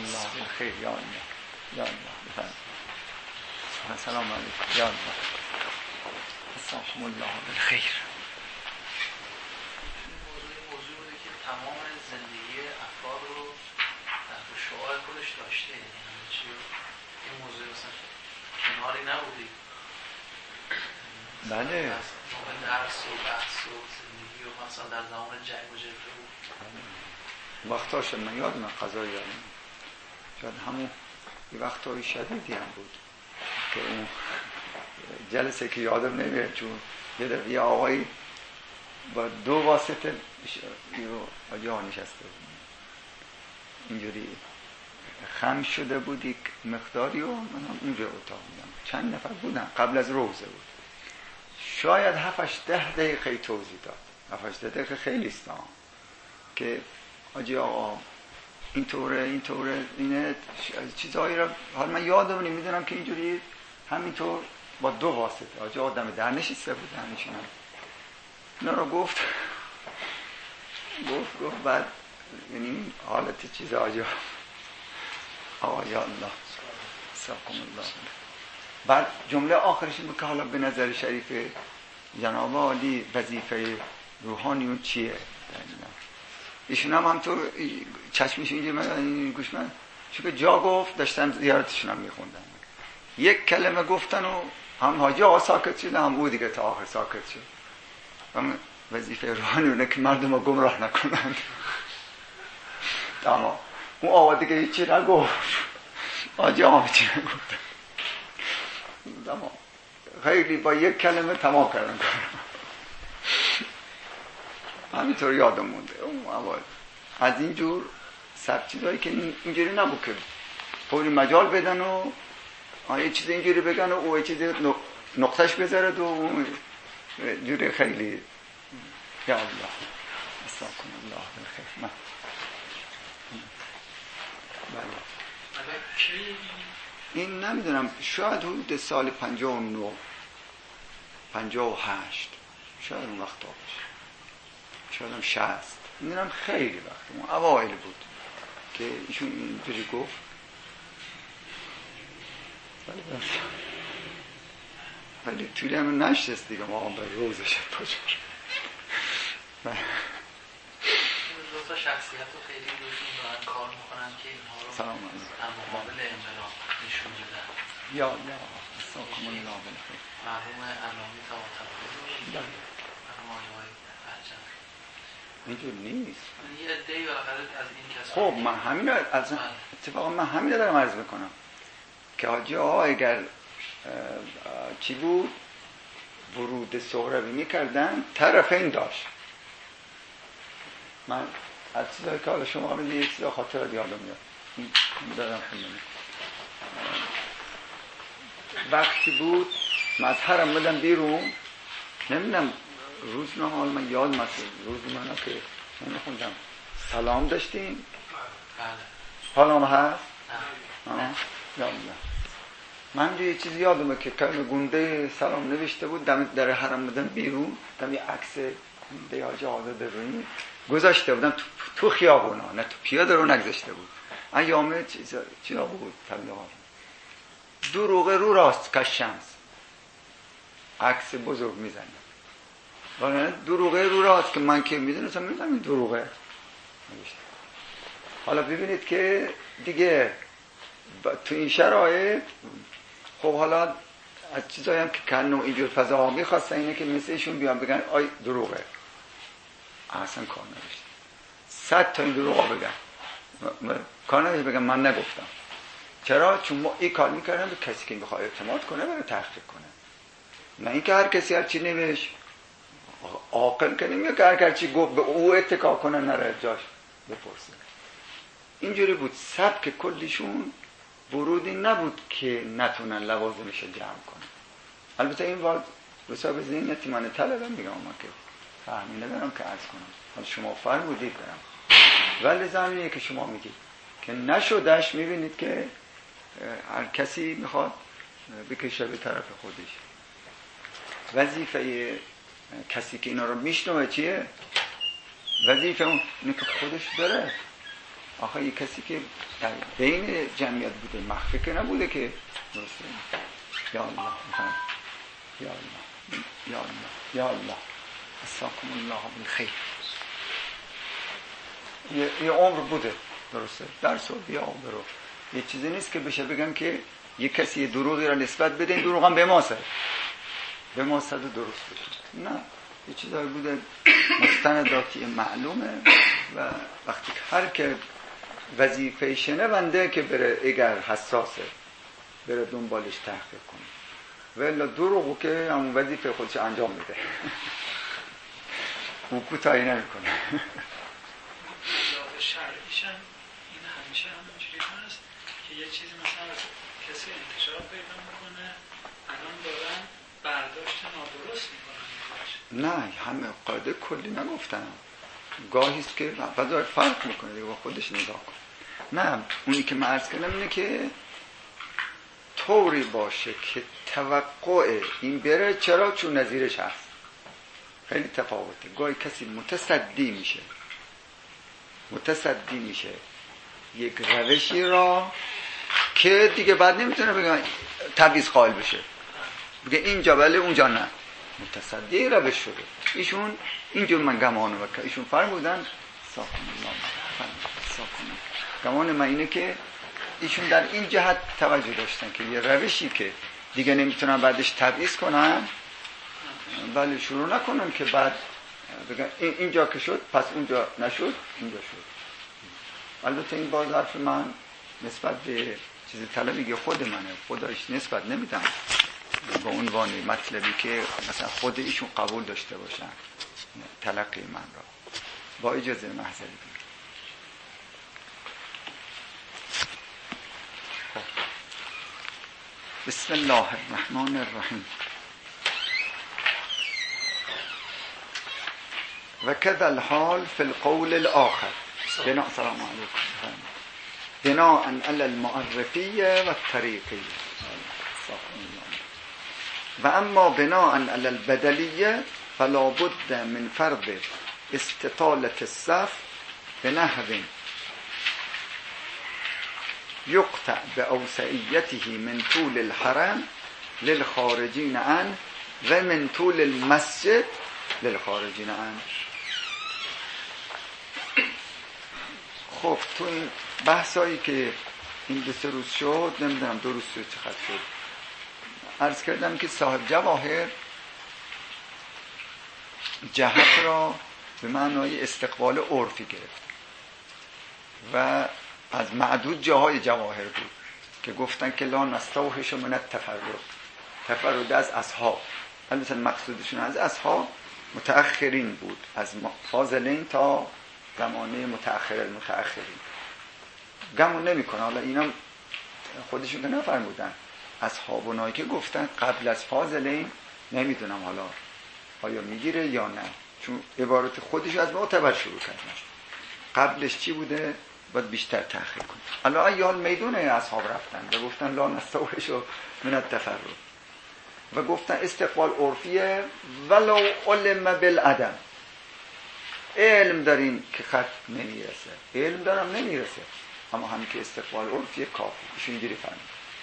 الله بالخیر. یا الله یا الله بفرمایید. سلام علیکم. یا الله جزاکم الله بالخیر. موضوع بوده که تمام زندگی افراد رو تحت شعاع خودش داشته، یعنی چی این موضوع مثلا کناری نبودی. بله. درس و بحث و زندگی و مثلا در زمان جنگ و جبهه بود. وقتاش من یادم قضایی یادم شاید همون یه وقتای شدیدی هم بود که اون جلسه که یادم نمیاد، چون یه آقایی با دو واسطه آجا نشسته بود، اینجوری خم شده بود یک مقداری و من هم اونجا اتاق بودم، چند نفر بودن، قبل از روزه بود، شاید 7-10 دقیقه توضیح داد. 7-8 دقیقه خیلی است که آجی آقا اینطوره اینه چیزایی را حال من یادم نمیدونم که اینجوری همینطور با دو واسطه آجی آدم در نشسته بود همینشون اینا رو گفت بعد یعنی حالت چیز آجی آقا یا الله ساکم الله. بعد جمله آخرش بود که حالا به نظر شریف جناب عالی وظیفه روحانیون چیه؟ ایشون هم همطور چشمش اینجا من گوش من چون که جا گفت داشتم زیارتشون هم میخوندم، یک کلمه گفتن و هم حاجی آقا ساکت شد، هم او دیگه تا آخر ساکت شد. هم وظیفه روحانیونه که مردم رو گمراه نکنند. تمام. اون آقا دیگه هیچی نگفت، حاجی آقا هیچی نگفت، تمام. خیلی با یک کلمه تمام کردن. همینطور یادم مونده اون اول از اینجور سب چیزایی که اینجوری نبود که پوری مجال بدن و یه چیز اینجوری بگن و او یه چیز نقطهش بذارد و اون جوری خیلی یا الله استاکم الله بالخیر. من این نمیدونم شاید حدود سال 59 58 شاید اون وقت باشه، شاید هم 60 میدونم، خیلی وقت اون اوایل بود که ایشون اینجوری گفت. ولی طولی هم نشست دیگه ما هم به روزش پاچار دو تا شخصیت رو خیلی روشون دارن کار میکنن که اینها رو در مقابل انقلاب نشون بدن. یا ساکم الله بالخیر. مرحوم علامه طباطبایی مرحوم آقای برجر اینجور نیست. یه عده‌ای بالاخره از این کسا. خب من همین از اتفاقا من همین دارم عرض میکنم که حاجی آقا اگر چی بود ورود سهروی میکردن طرفین داشت. من از چیزایی که حالا شما میدید یک چیزا خاطر یادم میاد دارم خیلی وقتی بود من از حرم بدم بیرون، نمیدونم روزنامه حالا من یاد مسئله روزنامه که نمیخوندم سلام داشتیم حالا هست یادم من یه چیزی یادمه که کلمه گونده سلام نوشته بود در حرم بدم بیرون، دم یه عکس گونده حاجی آزاده روی گذاشته بودم تو خیابونا، نه تو پیاده رو نگذاشته بود. ایامه چیزا بود طبیعا دروغه رو راست که شمس عکس بزرگ میزنه ولی دروغه رو راست که من که میدونستم این دروغه. حالا ببینید که دیگه تو این شرایط خب حالا از چیزایی هم که کنو اینجور فضا میخواستن اینه که مثل ایشون بیان بگن آی دروغه، اصلا کار نوشته 100 تا این دروغا بگن کار نوشته بگن من نگفتم. چرا؟ چون ما این کار میکردن به کسی که میخواد اعتماد کنه برای تحقیق کنه، نه اینکه هر کسی هر چی نوشت عاقل که نمیگه که هر چی گفت به او اتکا کنه نره جاش بپرسه. اینجوری بود سبک کلیشون ورودی نبود که نتونن لوازمش جمع کنن. البته این وارد حساب ذهنیتی من طلبه میگم من که فهمی ندارم که عرض کنم، حالا شما فرمودید برم ولی زمینیه که شما میگید که نشدش میبینید که هر کسی میخواد بکشه به طرف خودش. وظیفه کسی که اینا رو میشنوه چیه؟ وظیفه اون اینه که خودش داره آخه یه کسی که در بین جمعیت بوده مخفی که نبوده که درسته. یا الله یا الله یا الله یا الله اساکم الله بالخیر. یه عمر بوده درسته درس و بیا برو. یه چیزی نیست که بشه بگم که یه کسی یه دروغی را نسبت بده این دروغ هم به ما سر درست بشه. نه یه چیزایی بوده مستنداتی معلومه و وقتی هر که وظیفه شنونده که بره اگر حساسه بره دنبالش تحقیق کنه و الا دروغو که همون وظیفه خودش انجام میده او کوتاهی نمیکنه. شرعیشم این همیشه همونجوری هست که یه چیزی مثلا کسی انتشار پیدا میکنه الان دارن برداشت نادرست میکنن. نه همه قاعده کلی نگفتن، گاهیست که بذار فرق میکنه دیگه با خودش نگاه کن. نه اونی که من عرض کردم اینه که طوری باشه که توقع این بره. چرا؟ چون نظیرش هست. خیلی تفاوته. گاهی کسی متصدی میشه یک روشی را که دیگه بعد نمیتونه بگم تبعیض قائل بشه، بگه اینجا بله اونجا نه، متصدی روش شده. ایشون اینجور من گمانو بکنم ایشون فرمودن گمان من اینه که ایشون در این جهت توجه داشتن که یه روشی که دیگه نمیتونن بعدش تبعیض کنن ولی شروع نکنن که بعد بگن اینجا که شد پس اونجا نشد اینجا شد. البته این باز حرف من نسبت به چیز طلبی خود منه، خودش نسبت نمیدم به عنوان مطلبی که مثلا خود ایشون قبول داشته باشن تلقی من را. با اجازه محضری بگیم. بسم الله الرحمن الرحیم. و كذا الحال في القول الآخر بناء سلام علیکم بناء على المعرفية والطريقية و اما بناء على البدلية فلا بد من فرض استطالة الصف بنحو يقطع بأوسعيته من طول الحرم للخارجين عنه و من طول المسجد للخارجين عنه. خب تو این بحثایی که این 2-3 روز شد، نمیدونم 2 روز شد چقدر شد، عرض کردم که صاحب جواهر جهت را به معنای استقبال عرفی گرفت و از معدود جاهای جواهر بود که گفتن که لا نستوحش من تفرد از اصحاب. البته مقصودشون از اصحاب متأخرین بود، از فاضلین تا زمانه متأخرین. گمون نمی کنه. حالا اینا خودشون که نفرمودن، اصحاب اونایی که گفتن قبل از فاضلین نمیدونم حالا آیا میگیره یا نه، چون عبارت خودش از معتبر شروع کردن. قبلش چی بوده باید بیشتر تحقیق کنیم. حالا ایال میدون اصحاب رفتن و گفتن لا نستوحش من التفرد و گفتن استقبال عرفیه ولو علم بالعدم. علم داریم که خط نمیرسه، علم دارم نمیرسه، اما همین که استقبال عرفیه کافی. ایشون اینجوری فهمید.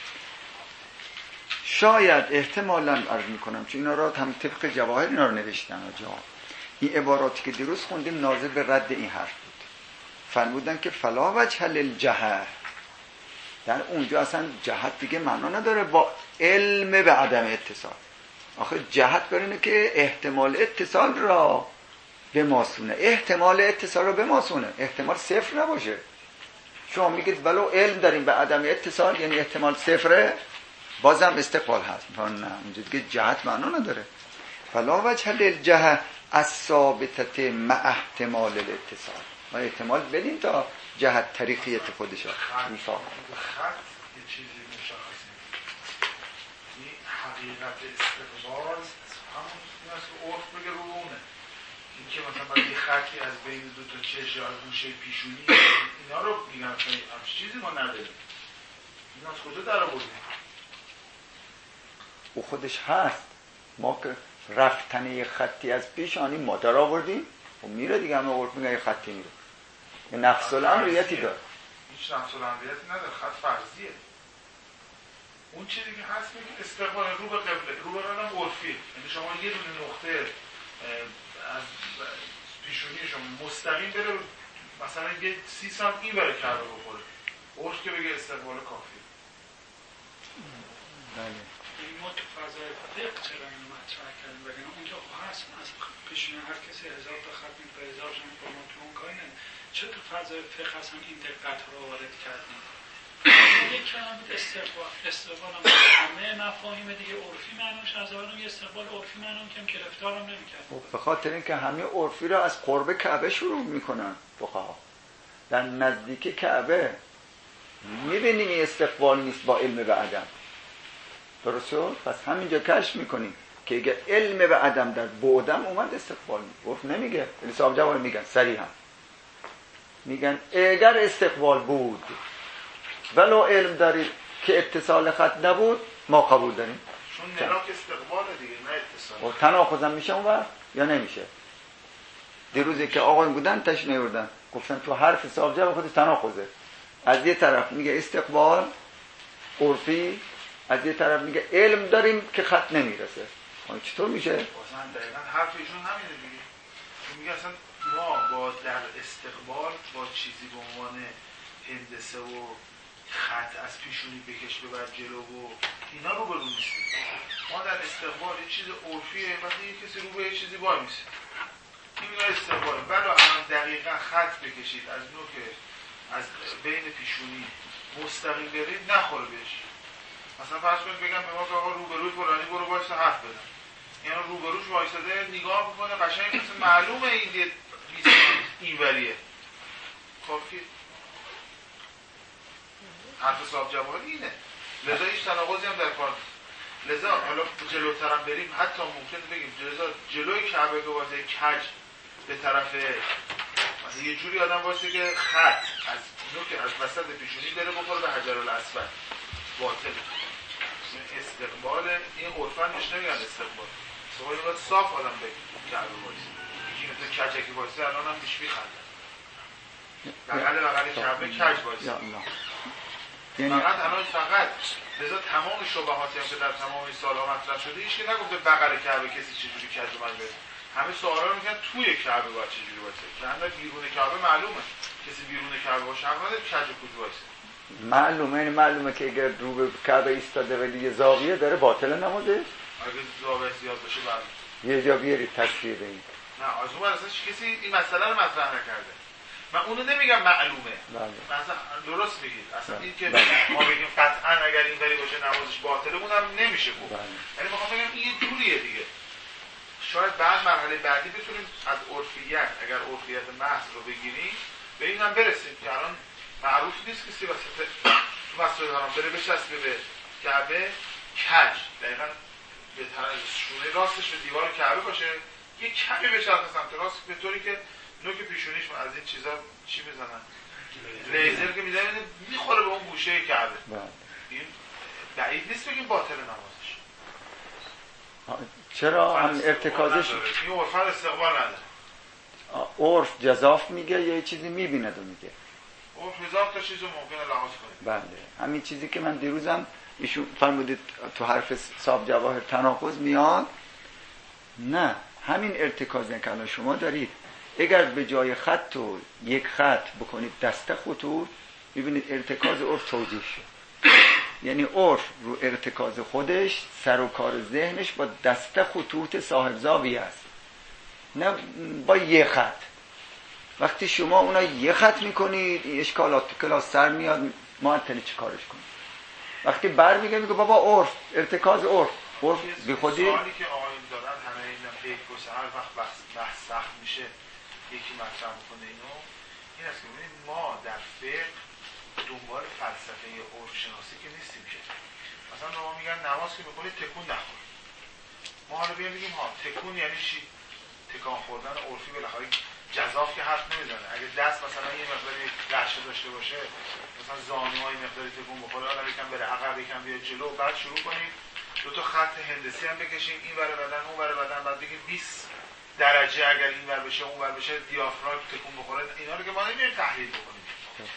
شاید احتمالاً عرض میکنم چون اینا را هم طبق جواهر اینا رو نوشتن جا این عباراتی که دیروز خوندیم ناظر به رد این حرف بود. فرمودن که فلا وجه للجهه، در اونجا اصلا جهت دیگه معنا نداره با علم به عدم اتصال. آخه جهت بر اینه که احتمال اتصال را بماسونه، احتمال اتصال را بماسونه، احتمال صفر نباشه. شما میگید ولو علم داریم به عدم اتصال یعنی احتمال صفره، بازم استقبال هست. نه اونجا دیگه جهت معنا نداره. فلا وجه للجهه الثابته مع احتمال الاتصال. ما احتمال بدیم تا جهت طریقیت خودش رو میفهم. خط یه چیزی مشخص این حقیقت استقبال همون مثل عرف بگه رو اونه. این که مثلا باید یه خطی از بین 2 تا چشم یا از گوشه پیشونی اینا رو میگن همچه چیزی ما نداریم. این از کجا در آوردیم؟ او خودش هست. ما که رفتن یه خطی از پیشانی ما در آوردیم و میره دیگه. همه عرف میگه یه خطی میره، یه نفس الامر ریتی داره. هیچ نفس الامریتی نداره، خط فرضیه. اون چیزی که هست میگه استقبال رو به قبله، رو به قبله هم عرفیه. یعنی شما یه دونه نقطه از پیشونی شما مستقیم بره مثلا یه 30 سانت این بره کعبه بخوره، عرف که بگه استقبال کافیه. بله. این ما تو فضای فقه چرا اینو مطرح کردیم؟ بگیم اونجا هست از پیشونی هر کسی 1000 تا خط می‌کنه، 1000 تا فرمان تو اون کاری نمید. چرا تو فضای فقه اصلا این دقت رو وارد کردیم؟ یک کلمه بود استقبال هم همه مفاهیم دیگه عرفی معناش از اولم یه استقبال عرفی معنام که گرفتارم نمی‌کرد. به خاطر اینکه همه عرفی را از قرب کعبه شروع میکنن فقها. در نزدیک کعبه میبینیم این استقبال نیست با علم به عدم. درسته؟ پس همینجا کشف میکنیم که اگه علم به عدم در بعدم اومد استقبال نیست. عرف نمیگه. یعنی صاحب جواب میگن صریحا. میگن اگر استقبال بود ولو علم دارید که اتصال خط نبود ما قبول داریم. چون ملاک استقبال دیگه نه اتصال. و تناقض میشه اون وقت یا نمیشه؟ دیروزی که آقایون بودن تش نیوردن گفتن تو حرف صاحب جواب خودش تناقضه. از یه طرف میگه استقبال عرفی، از یه طرف میگه علم داریم که خط نمیرسه. چطور میشه؟ مثلا دقیقاً حرف ایشون همینه دیگه. میگه اصلا ما با در استقبال با چیزی به عنوان هندسه و خط از پیشونی بکش ببر جلو و اینا رو برو نیستیم. ما در استقبال یه چیز عرفیه، مثلا یه کسی رو به یه چیزی وای میسه، این میگه استقباله. بله الان دقیقاً خط بکشید از نوک از بین پیشونی مستقیم برید نخوره بهش. مثلا فرض کنید بگم به ما که آقا روبروی فلانی برو وایسا حرف بزن، یعنی روبروش وایساده نگاه میکنه قشنگ مثلا معلومه این یه اینوریه کافیه. حرف صاحب جواهر اینه. لذا هیچ تناقضی هم در کار نیست. لذا حالا جلوتر هم بریم حتی ممکنه بگیم لذا جلوی کعبه که واسه کج به طرف مثلا یه جوری آدم واسه که خط از نوک از وسط پیشونی بره بخوره به حجر الاسود باطل. استقبال این عرفان بهش نمیگن استقبال. استقبال باید صاف آدم بگیم کعبه واسه یکی مثل کجکی واسه الان هم بیش میخنده بغل کعبه کج واسه فقط الان فقط لذا تمام شبهاتی هم که در تمام این سالها مطرح شده هیچ که نگفته بغل کعبه کسی چجوری کج اومد بره. همه سوالا رو میگن توی کعبه باید چجوری باشه که همه بیرون کعبه معلومه کسی بیرون کعبه باشه حق نداره کج و کج باشه. معلومه که اگر رو به کعبه ایستاده ولی یه زاویه داره باطل نمازه. اگه زاویه زیاد باشه بعد یه جا بیارید تصویر این. نه از اون اصلا کسی این مسئله رو مطرح نکرده. من اونو نمیگم معلومه. مثلا درست میگید. اصلا این که ما بگیم قطعا اگر این بری باشه نمازش باطله اونم نمیشه گفت. یعنی میخوام بگم این یه جوریه دیگه. شاید بعد مرحله بعدی بتونیم از عرفیت اگر عرفیت محض رو بگیریم به این هم برسیم که الان معروف نیست کسی واسه تو مسجد حرام بره بچسبه به کعبه کج دقیقاً به طرف شونه راستش به دیوار کعبه باشه یه کمی بچسبه سمت راست به طوری که نوک پیشونیش از این چیزا چی بزنن لیزر که میزنه میخوره به اون گوشه کعبه. این بعید نیست بگیم باطل نمازش. چرا هم ارتکازش این عرف استقبال نداره. عرف جزاف میگه یا یه چیزی میبیند و میگه عرف هزار تا چیزو ممکنه لحاظ کنه. بله همین چیزی که من دیروزم ایشون فرمودید تو حرف صاحب جواهر تناقض میاد. نه همین ارتکازی که الان شما دارید اگر به جای خط و یک خط بکنید دسته خطوط میبینید ارتکاز عرف توجیه شد. یعنی عرف رو ارتکاز خودش سر و کار ذهنش با دسته خطوط صاحب زاویه است نه با یه خط. وقتی شما اونا یه خط میکنید این اشکالات کلاس سر میاد معطل چه کارش کنید. وقتی بر میگه بابا عرف ارتکاز عرف بی خودی سوالی که آقایون دارن همه اینا پیک بسه هر وقت بحث سخت میشه یکی مطرح میکنه اینو این است که ببینید ما در فقه دنبال فلسفه عرف شناسی که نیستیم که مثلا ما میگن نماز که میکنید تکون نخور. ما حالا بگیم ها تکون یعنی چی؟ تکان خوردن عرفی بالاخره جزاف که حرف نمیزنه. اگه دست مثلا یه مقداری رعشه داشته باشه مثلا زانوهای مقداری تکون بخوره حالا یکم بره عقب یکم بیاد جلو بعد شروع کنید دو تا خط هندسی هم بکشیم این ور بدن اون ور بدن بعد بگیم 20 درجه اگر این ور بشه اون ور بشه دیافراگم تکون بخوره اینا رو که ما نمی‌تونیم تحلیل بکنیم. ما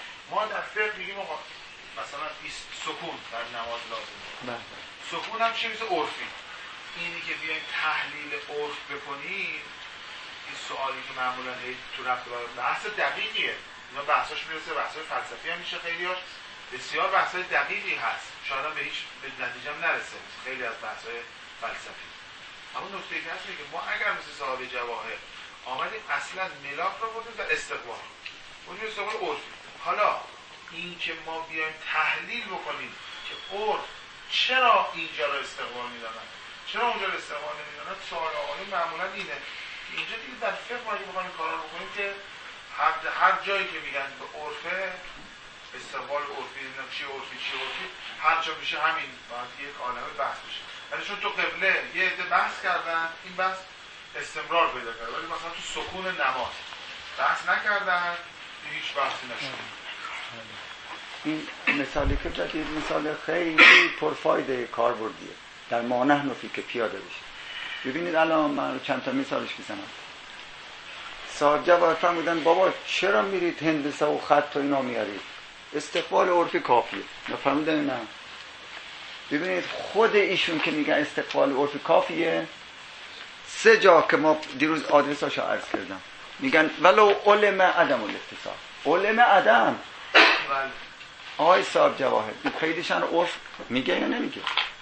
ما در فقه میگیم مثلا سکون در نماز لازمه. سکون هم چه میشه؟ عرفی. اینی که بیایم تحلیل عرف بکنیم، این سوالی که معمولا تو رفت بحث دقیقیه، اینا بحثاش میرسه بحثای فلسفی هم میشه، خیلیاش بسیار بحثای دقیقی هست، شاید هم به هیچ نتیجه هم نرسه خیلی از بحثای فلسفی. اما نکته ای هست که ما اگر مثل صاحب جواهر آمدیم اصلا ملاک رو بردیم در استقبال بودیم استقبال عرفی. حالا این که ما بیایم تحلیل بکنیم که عرف چرا اینجا رو استقبال میدانن چرا اونجا رو استقبال نمیدانن، سوال آقایون معمولا اینه. اینجا دیگه در فقه ما اگه بخوایم کارا رو بکنیم که هر جایی که میگن به عرفه استقبال عرفی، نمیدونم چی عرفی هر جا میشه همین باید یک عالمه بحث بشه. ولی چون تو قبله یه عده بحث کردن، این بحث استمرار پیدا کرده، ولی مثلا تو سکون نماز بحث نکردن، هیچ بحثی نشد. این مثالی که زدید مثال خیلی پرفایده کاربردیه در ما نحن فی که پیاده بشه. ببینید الان من چند تا مثالش میزنم. صاحب جواهر فرمودن بابا چرا میرید هندسه و خط و اینا میارید؟ استقبال عرفی کافیه. فرمودن نه. ببینید خود ایشون که میگن استقبال عرفی کافیه، 3 جا که ما دیروز آدرساشو عرض کردم میگن ولو علم عدم الاتصال. علم عدم آقای صاحب جواهر این خیلیشان عرف میگه یا نمیگه؟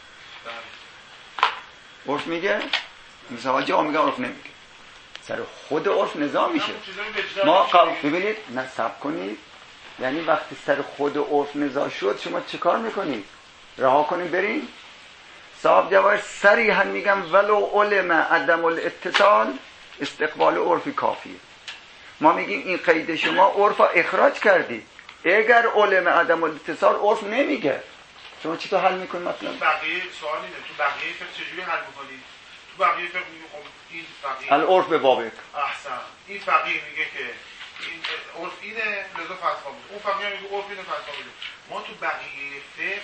عرف میگه؟ مثلا جا میگه عرف نمیگه، سر خود عرف نظام میشه. ما ببینید نصب کنید، یعنی وقتی سر خود عرف نظام شد شما چه کار میکنید؟ رها کنید برین؟ صاحب جواهر صریحا میگم ولو علم عدم الاتصال استقبال عرفی کافیه. ما میگیم این قید شما عرف اخراج کردید، اگر علم عدم الاتصال عرف نمیگه شما چطور حل میکنید؟ مثلا بقیه سوال اینه تو بقیه فقه چجوری حل میکنید؟ تو بقیه فقه میگه خب این فقیه العرف به بابک احسن، این فقیه میگه که این عرف اینه لذا فتوا میده، اون فقیه میگه عرف اینه فتوا میده. ما تو بقیه فقه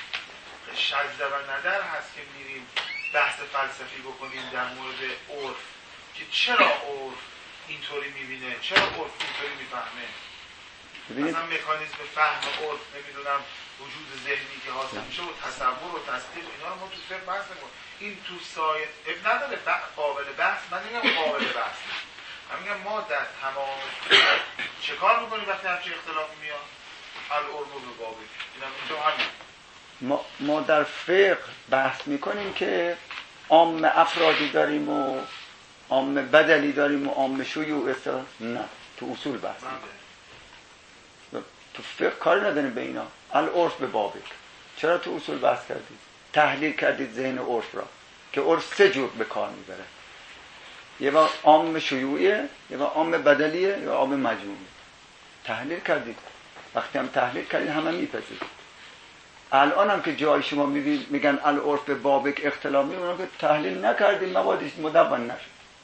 شذ و ندر هست که میریم بحث فلسفی بکنیم در مورد عرف که چرا عرف اینطوری میبینه، چرا عرف اینطوری میفهمه. مثلا مکانیزم فهم عرف نمیدونم وجود ذهنی که حاصل میشه و تصور و تصدیق اینا رو ما تو فقه بحث نکنیم. این تو سایه نداره قابل بحث، من نمیگم قابل بحث، من میگم ما در تمام چه کار میکنیم وقتی همچین اختلافی میاد؟ العرف به بابک. اینم اینجا همین ما در فقه بحث میکنیم که عام افرادی داریم و عام بدلی داریم و عام شیوع است. نه تو اصول بحث میکنیم. تو فقه کاری نداریم به اینا. العرف به بابک. چرا تو اصول بحث کردید؟ تحلیل کردید ذهن عرف را که عرف 3 جور به کار میبره. یه با عام شیوعیه، یه با عام بدلیه، یا عام مجموعیه. تحلیل کردید. وقتی هم تحلیل کردید همه میپذیرید. الان هم که جای شما میگن العرف به بابک اختلاف میمونه که تحلیل نکردیم موادش مدون نشد.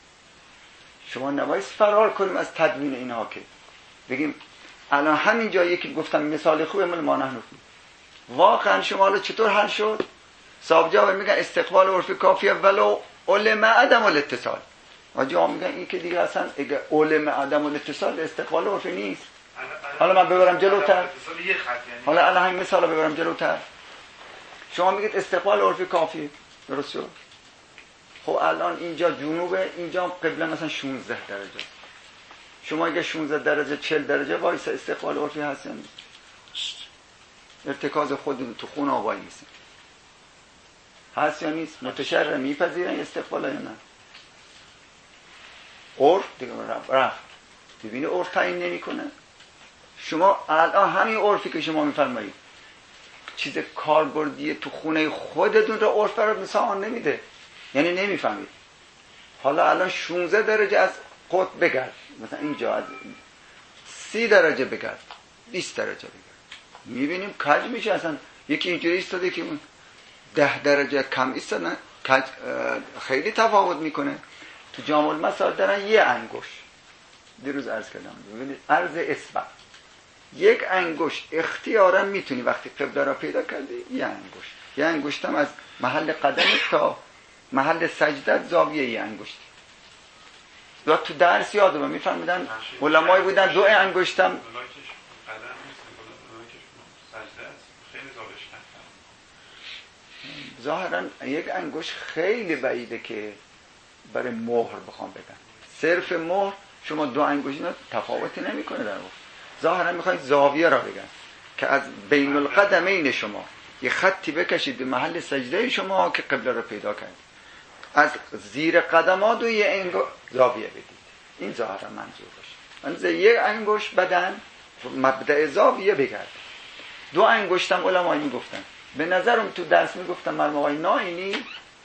شما نباید فرار کنیم از تدوین اینها که بگیم الان همین جایی که گفتم مثال خوبه مال ما نحن واقعا شما الان چطور حل شد؟ صاحب جواهر میگن استقبال عرفی کافیه ولو علم عدم الاتصال. آجا میگن این که دیگه اصلا اگه علم عدم الاتصال استقبال عرفی نیست. حالا من ببرم جلوتر. حالا الان همین مثال رو ببرم جلوتر. شما میگید استقبال عرفی کافیه، درست شد؟ خب الان اینجا جنوبه، اینجا قبله مثلا 16 درجه. شما اگه 16 درجه 40 درجه وایسا استقبال عرفی هست یا نیست؟ ارتکاز خودتون تو خونه وای میسین. هست یا نیست؟ متشرع میپذیرن استقبال یا نه؟ عرف دیگه رفت. ببینی عرف تعیین نمیکنه. شما الان همین عرفی که شما میفرمایید چیز کاربردیه تو خونه خودتون رو عرف برات مثال نمیده، یعنی نمیفهمید. حالا الان 16 درجه از قطب بگرد، مثلا اینجا از 30 درجه بگرد، 20 درجه بگرد، میبینیم کج میشه. اصلا یکی اینجوری ایستاده که 10 درجه کم ایستادن خیلی تفاوت میکنه. تو جامع المسائل دارن یه انگشت، دیروز عرض کردم، ببینید عرض اصبع یک انگشت اختیارا میتونی وقتی قبله را پیدا کردی یه انگشت هم از محل قدمت تا محل سجدت زاویه یه انگشت. یا تو درس یادم میفهمیدن علمایی بودن 2 انگشتم سجده است، خیلی زالش کردن. ظاهرا یک انگشت خیلی بعیده که برای مهر بخوام بگم. صرف مهر شما دو انگشت اینا تفاوتی نمیکنه در واقع. ظاهرا میخواید زاویه را بگن که از بین القدمین شما یه خطی بکشید به محل سجده شما که قبله رو پیدا کنید، از زیر قدمات و یه انگشت زاویه بدید. این ظاهرا منظور باشه. من یک انگشت بدن مبدأ زاویه بگرد. دو انگشتم علماء میگفتن، به نظرم تو درس میگفتن مرحوم آقای نائینی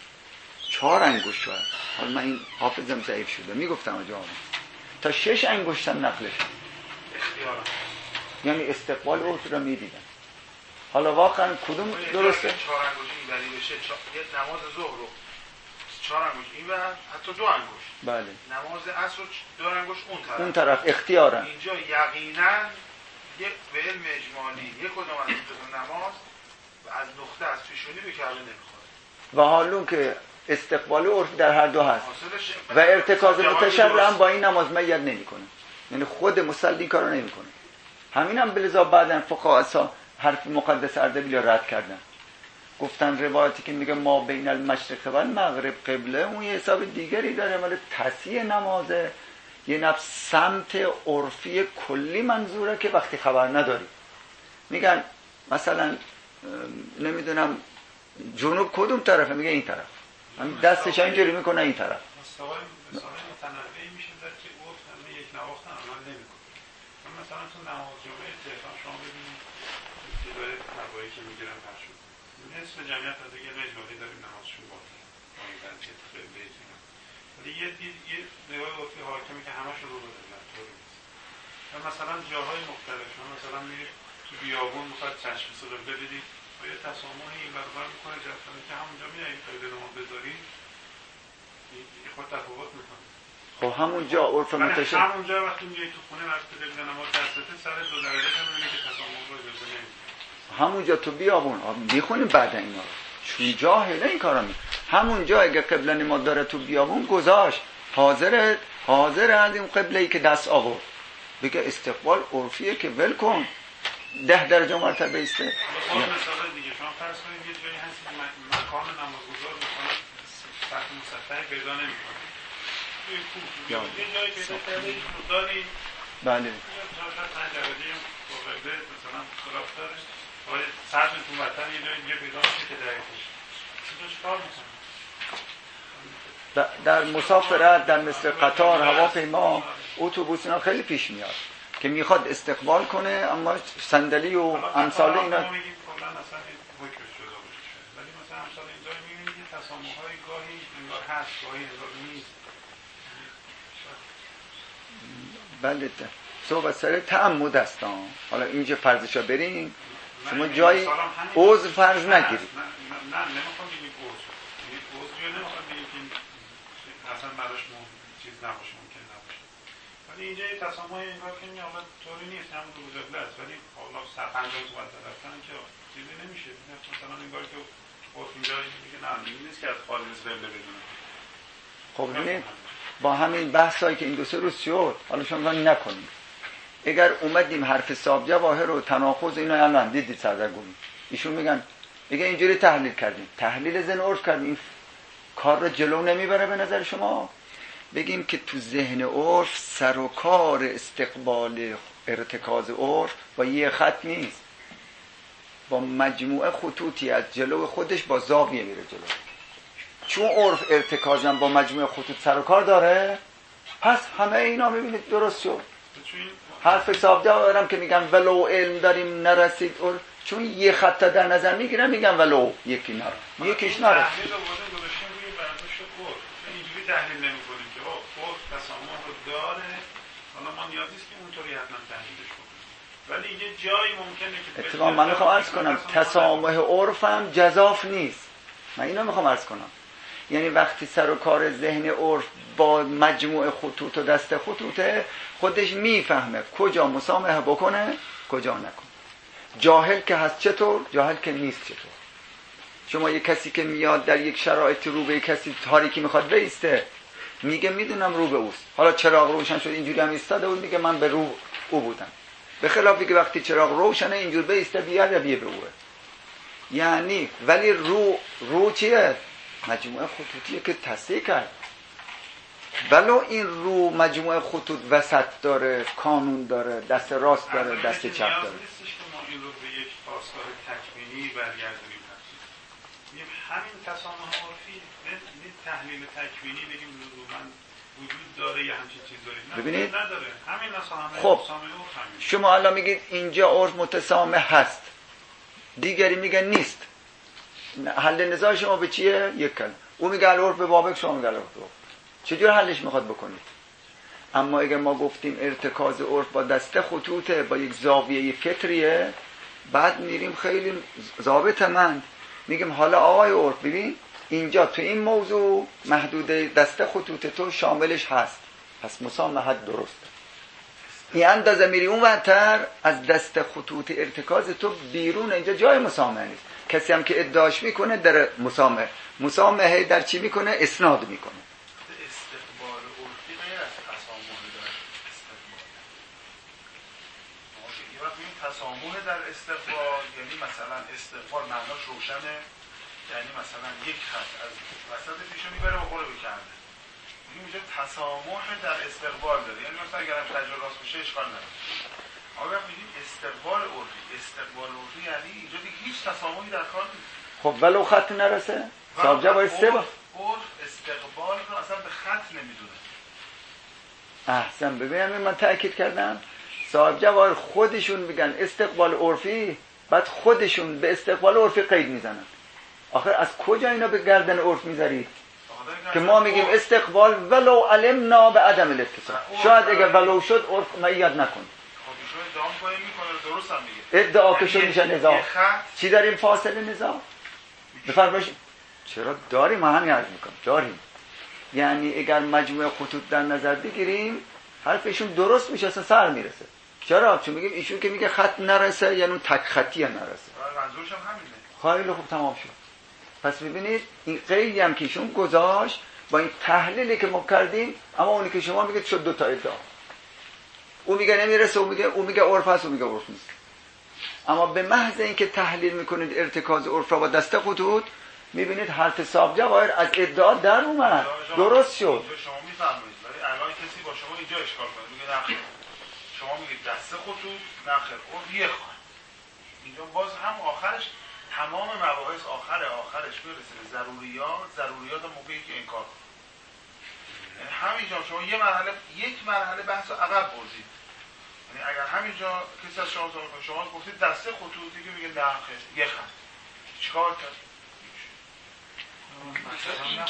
4 انگشت شد. حالا من این حافظم ضعیف شده، میگفتم آجا تا 6 انگشتم نقلش اختیارا، یعنی استقبال اوت رو میدیدن. حالا واقعا کدوم درسته؟ 4 انگشت این ولی بشه یه نماز ظهر رو 4 انگشت این و حتی 2 انگشت. بله. نماز عصر 2 انگشت اون طرف اختیارا. اینجا یقینا یه به علم اجمالی یک کدوم از این نماز از نقطه از پیشونی به کعبه نمیخوره. و حالون که استقبال عرف در هر دو هست و ارتکاز متشرع هم با این نماز میت نمیکنه، یعنی خود مصلی این کارو نمیکنه. همین هم بلذا بعدن فقها حرف مقدس اردبیل رد کردن، گفتن روایتی که میگه ما بین المشرق و المغرب قبله اون یه حساب دیگری داره، ولی تصحیح نمازه یه نفس سمت عرفی کلی منظوره که وقتی خبر نداری میگن مثلا نمیدونم جنوب کدوم طرفه، میگه این طرف، من دستش اینجوری میکنه این طرف. مثلا متنوعی میشه در که گفت همه یک نواخت عمل نمیکنه. مثلا تو نماز جمعه تهران شما ببینید جلوی هوایی که میگیرن پخشون نصف جمعیت از دیگه اجمالی داریم نمازشون باطله با این وضعیت خیلی بیتونه، ولی یه نگاه عرفی حاکمی که همشون رو بدن طوری نیست. و مثلا جاهای مختلف شما مثلا میرید تو بیابون میخواد چشم صدر ببینید و یه تسامحی این برابر میکنه جفتانه که همونجا میایید قیده نماز بذارید یه خود تفاوت میکنه. خب همونجا عرف متشرع، همونجا وقتی میای تو خونه وقتی قیده نماز دستته سر 2 درجه هم میبینی که تسامح رو اجازه نمیده. همونجا تو بیابون میخونیم بعد اینا چون جاهله این کارا می همونجا اگه قبله نماز داره تو بیابون گذاشت حاضر از این قبله‌ای که دست آورد بگه استقبال عرفیه که ول کن 10 درجه مرتبه ایسته. مثلا دیگه شما فرض کنید یه جایی هست که مکان نمازگزار میکنه سطح مسطحی پیدا نمیکنه توی کوه یه جایی پیدا کرده داری بله شاید 5 درجه با قبله مثلا خلاف داره باید سطح تو وطن یه جایی دیگه پیدا میشه که دقیقش چیزاش کار میکنه. در مسافرت در مثل قطار هواپیما اتوبوس اینا خیلی پیش میاد که میخواد استقبال کنه اما صندلی و امثال اینا ما میگیم کلا اصلا حکمش جدا بشه، ولی مثلا امثال اینجا میبینید که تسامح‌های گاهی انگار هست گاهی انگار نیست. بله صحبت سر تعمد است. حالا اینجا فرضشو بریم شما جای عذر فرض نگیرید. نه نمیخوام بگیم عذر نمیخوام بگیم که اصلا براش چیز نباشه ممکن نباشه، ولی اینجا یه تسامح انگار که حالا طوری نیست همون دو قبله است، ولی حالا 50 تو بعد رفتن که چیزی نمیشه. مثلا انگار که خود اینجا میگه نه نیست که از خالص قبله بدونه. خب ببینید با همین بحثایی که این 2-3 روز شد حالا شما نکنید، اگر اومدیم حرف صاحب جواهر و تناقض اینا الان دیدید سردرگمی ایشون میگن دیگه اینجوری تحلیل کردیم، تحلیل ذهن عرف کردیم، این کار رو جلو نمیبره به نظر شما؟ بگیم که تو ذهن عرف سر و کار استقبال ارتکاز عرف با یه خط نیست، با مجموعه خطوطی از جلو خودش با زاویه میره جلو. چون عرف ارتکازم با مجموعه خطوط سر و کار داره پس همه اینا میبینید درست شد. حرف صاحب جواهرم که میگن ولو علم داریم نرسید عرف، چون یه خط در نظر میگیرن میگن ولو یکی نره یکیش نره. اینجوری تحلیل نمی‌کنیم که عرف تسامح رو داره، حالا ما نیازی نیست که اونطوری حتما تحلیلش کنیم، ولی یه جایی ممکنه که اتفاقا من میخوام عرض کنم تسامح عرف هم جزاف نیست. من اینو میخوام عرض کنم، یعنی وقتی سر و کار ذهن عرف با مجموعه خطوط و دسته خطوطه خودش میفهمه کجا مسامحه بکنه کجا نکنه. جاهل که هست چطور، جاهل که نیست چطور. شما یک کسی که میاد در یک شرایط رو به کسی تاریکی میخواد بیسته میگه میدونم رو به اوست، حالا چراغ روشن شد اینجوری هم ایستاده بود میگه من به رو او بودم. به خلافی که وقتی چراغ روشنه اینجور بیسته بیاد بیه به اوه. یعنی ولی رو چیه؟ مجموعه خطوطیه که تصحیح کرد. ولو این رو مجموعه خطوط وسط داره، کانون داره، دست راست داره، دست چپ داره. نیستش که ما این رو به یک پاسگاه تکوینی برگردونیم. همین تسامح عرفی، نه تحلیل تکوینی بگیم لزوما وجود داره یا همچین چیز داره. ببینید نداره. همین تسامح خب عرف همین. شما الان میگید اینجا عرف متسامح هست، دیگری میگن نیست. حل نزاع شما به چیه؟ یک کلمه. او میگه العرف به بابک، شما میگه العرف به بابک. چجور حلش میخواد بکنید؟ اما اگر ما گفتیم ارتکاز عرف با دسته خطوطه، با یک زاویه فطریه، بعد میریم خیلی ضابطمند میگیم حالا آقای عرف ببین اینجا تو این موضوع محدوده دسته خطوط تو شاملش هست، پس مسامحت درسته. این اندازه میری اون ورتر از دسته خطوط ارتکاز تو بیرون، اینجا جای مسامحه نیست. کسی هم که ادعاش میکنه در مسامحه در چی میکنه؟ اسناد میکنه. استقبال عرفی غیر از تسامح در استقبال. یه وقت این تسامح در استقبال یعنی مثلا استقبال معناش روشنه، یعنی مثلا یک خط از وسط پیشو میبره و خوره بکنده. اینجا تسامح در استقبال داره، یعنی مثلا اگرم خجل راست بشه اشکال نداره. آقا میگیم استقبال عرفی یعنی اینجا دیگه هیچ تسامحی در کار نیست. خب ولو خط نرسه صاحب باید سه با عرف استقبال رو اصلا به خط نمیدونه. احسن. ببینم من تأکید کردم صاحب جوار خودشون میگن استقبال عرفی، بعد خودشون به استقبال عرفی قید میزنن. آخر از کجا اینا به گردن عرف میذارید که ما میگیم استقبال ولو علمنا به عدم الاتصال؟ شاید اگر ولو شد عرف معید نکن. ادعا که شد میشه نزاع. چی داریم فاصله نزاع؟ بفرمایید. چرا داریم؟ ما همین عرض میکنم داریم. یعنی اگر مجموعه خطوط در نظر بگیریم حرفشون درست میشه، اصلا سر میرسه. چرا؟ چون میگیم ایشون که میگه خط نرسه یعنی تک خطی نرسه. منظورش هم همینه. خیلی خوب تمام شد. پس ببینید این قیدی هم که ایشون گذاشت با این تحلیلی که ما کردیم، اما اونی که شما میگید شد دو تا ادعا. او میگه نمیرسه، او میگه عرف هست، او میگه عرف نیست. اما به محض اینکه تحلیل میکنید ارتکاز عرف را با دسته خطوط، میبینید حرف صاحب جواهر از ادعا در اومد، درست شد. شما میفرمایید ولی الان کسی با شما اینجا اشکال کنه میگه نخیر، شما میگید دسته خطوط نخیر عرف یه خواهد. اینجا باز هم آخرش تمام مباحث آخرش میرسه به ضروریات موقعی که انکار کنه. یعنی همینجا شما یک مرحله بحث رو عقب بردید. یعنی اگر همینجا کسی از شما گفتید دسته خطوطی که میگه نه خیر یه خط، چیکار کرد؟ این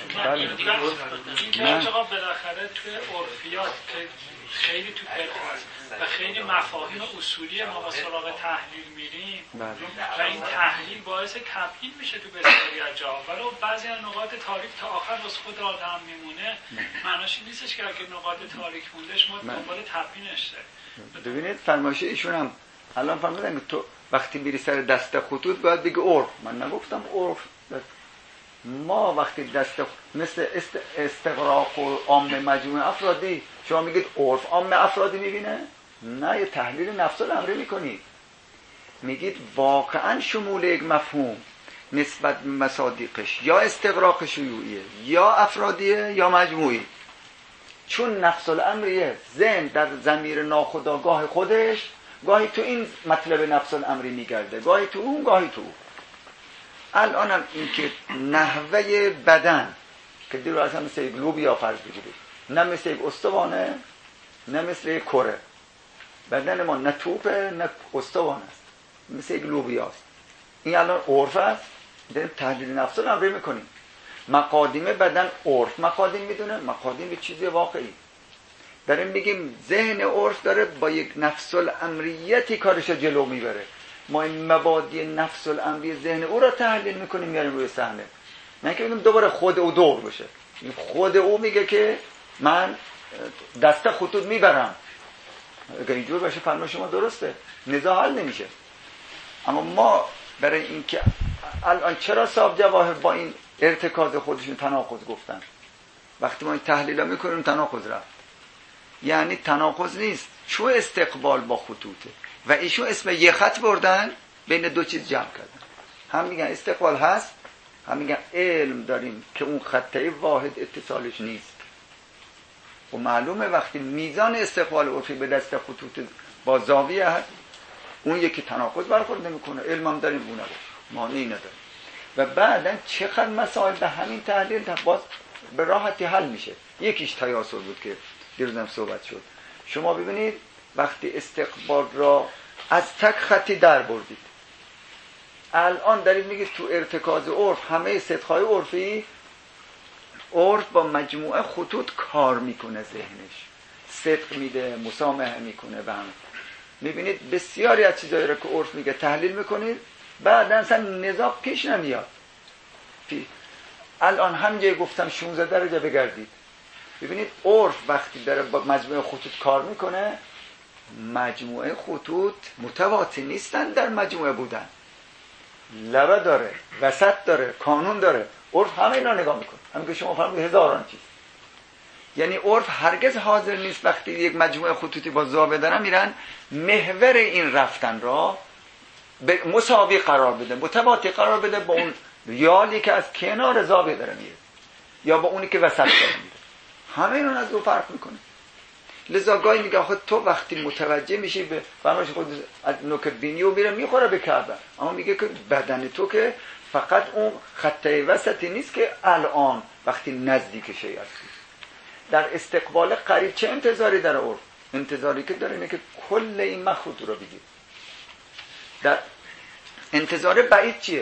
که آقا بالاخره توی عرفیات که خیلی تو فقه هست و خیلی مفاهیم اصولی ما با سراغ تحلیل میریم و این تحلیل باعث تبیین میشه تو بسیاری از جاها، ولی بعضی از نقاط تاریک تا آخر واسه خود آدم میمونه. معناش این نیستش که اگه نقاط تاریک موندش ما دنبال تبیینش داریم. ببینید فرمایش ایشون هم الان فهمیدن که تو وقتی میری سر دسته خطوط باید بگی عرف. من نگفتم عرف. ما وقتی دسته مثل استغراق و عام مجموعه افرادی شما میگید عرف عام افرادی میبینه؟ نه، یه تحلیل نفس الامری میکنید. میگید واقعا شمول یک مفهوم نسبت به مصادیقش یا استغراق شیوعیه یا افرادیه یا مجموعی. چون نفس الامریه ذهن در ضمیر ناخودآگاه خودش گاهی تو این مطلب نفس الامری میگرده، گاهی تو اون، گاهی تو اون. الان هم این که نحوه بدن که دیرو اصلا مثل یک لوبیا فرض بگیرید، نه مثل یک استوانه نه مثل یک کره. بدن ما نه توپه نه استوانه است، مثل یک لوبیا است. این الان عرف است، داریم تحلیل نفس الامری میکنیم. مقادیم بدن عرف مقادیم میدونه، مقادیم به چیزی واقعی. داریم میگیم ذهن عرف داره با یک نفس الامریتی کارش جلو میبره. ما این مبادی نفس الامری ذهن او را تحلیل میکنیم میاریم روی صحنه. نه که بگیم دوباره خود او دور بشه. خود او میگه که من دسته خطوط میبرم. اگر اینجور باشه فرمای شما درسته، نزاع حل نمیشه. اما ما برای اینکه الان چرا صاحب جواهر با این ارتکاز خودشون تناقض گفتن؟ وقتی ما این تحلیل ها میکنیم تناقض رفت. یعنی تناقض نیست، چون استقبال با خطوطه و ایشون اسم یه خط بردن بین دو چیز جمع کردن. هم میگن استقبال هست، هم میگن علم داریم که اون خطه واحد اتصالش نیست. و معلومه وقتی میزان استقبال عرفی به دست خطوط با زاویه هست، اون یکی تناقض برخورد نمیکنه. علم هم داریم اون نداره، مانعی نداره. و بعدا چقدر مسائل به همین تحلیل باز به راحتی حل میشه. یکیش تیاسر بود که دیروزم صحبت شد. شما ببینید وقتی استقبال را از تک خطی در بردید، الان دارید میگید تو ارتکاز عرف همه صدقهای عرفی، عرف با مجموعه خطوط کار میکنه، ذهنش صدق میده، مسامحه میکنه و هم میبینید بسیاری از چیزایی رو که عرف میگه تحلیل میکنید، بعد اصلا نزاع پیش نمیاد. الان همینجا گفتم 16 درجه بگردید، ببینید عرف وقتی داره با مجموعه خطوط کار میکنه، مجموعه خطوط متواتی نیستن در مجموعه بودن، لبه داره، وسط داره، کانون داره. عرف همه اینا نگاه میکنه، همین که شما فرمودید هزاران چیز. یعنی عرف هرگز حاضر نیست وقتی یک مجموعه خطوطی با زاویه دارن میرن محور این رفتن را به مساوی قرار بده، متواتی قرار بده با اون یالی که از کنار زاویه داره میره یا با اونی که وسط داره میره. همه اینا از دو فرق میکنه. لذا گاهی میگه خود تو وقتی متوجه میشی به فرمایش خود از نوک بینی و میره میخوره به کعبه، اما میگه که بدن تو که فقط اون خطه وسطی نیست که الان وقتی نزدیک شی هستی. در استقبال قریب چه انتظاری در عرف؟ انتظاری که داره اینه که کل این مخروط رو بگیر. در انتظار بعید چیه؟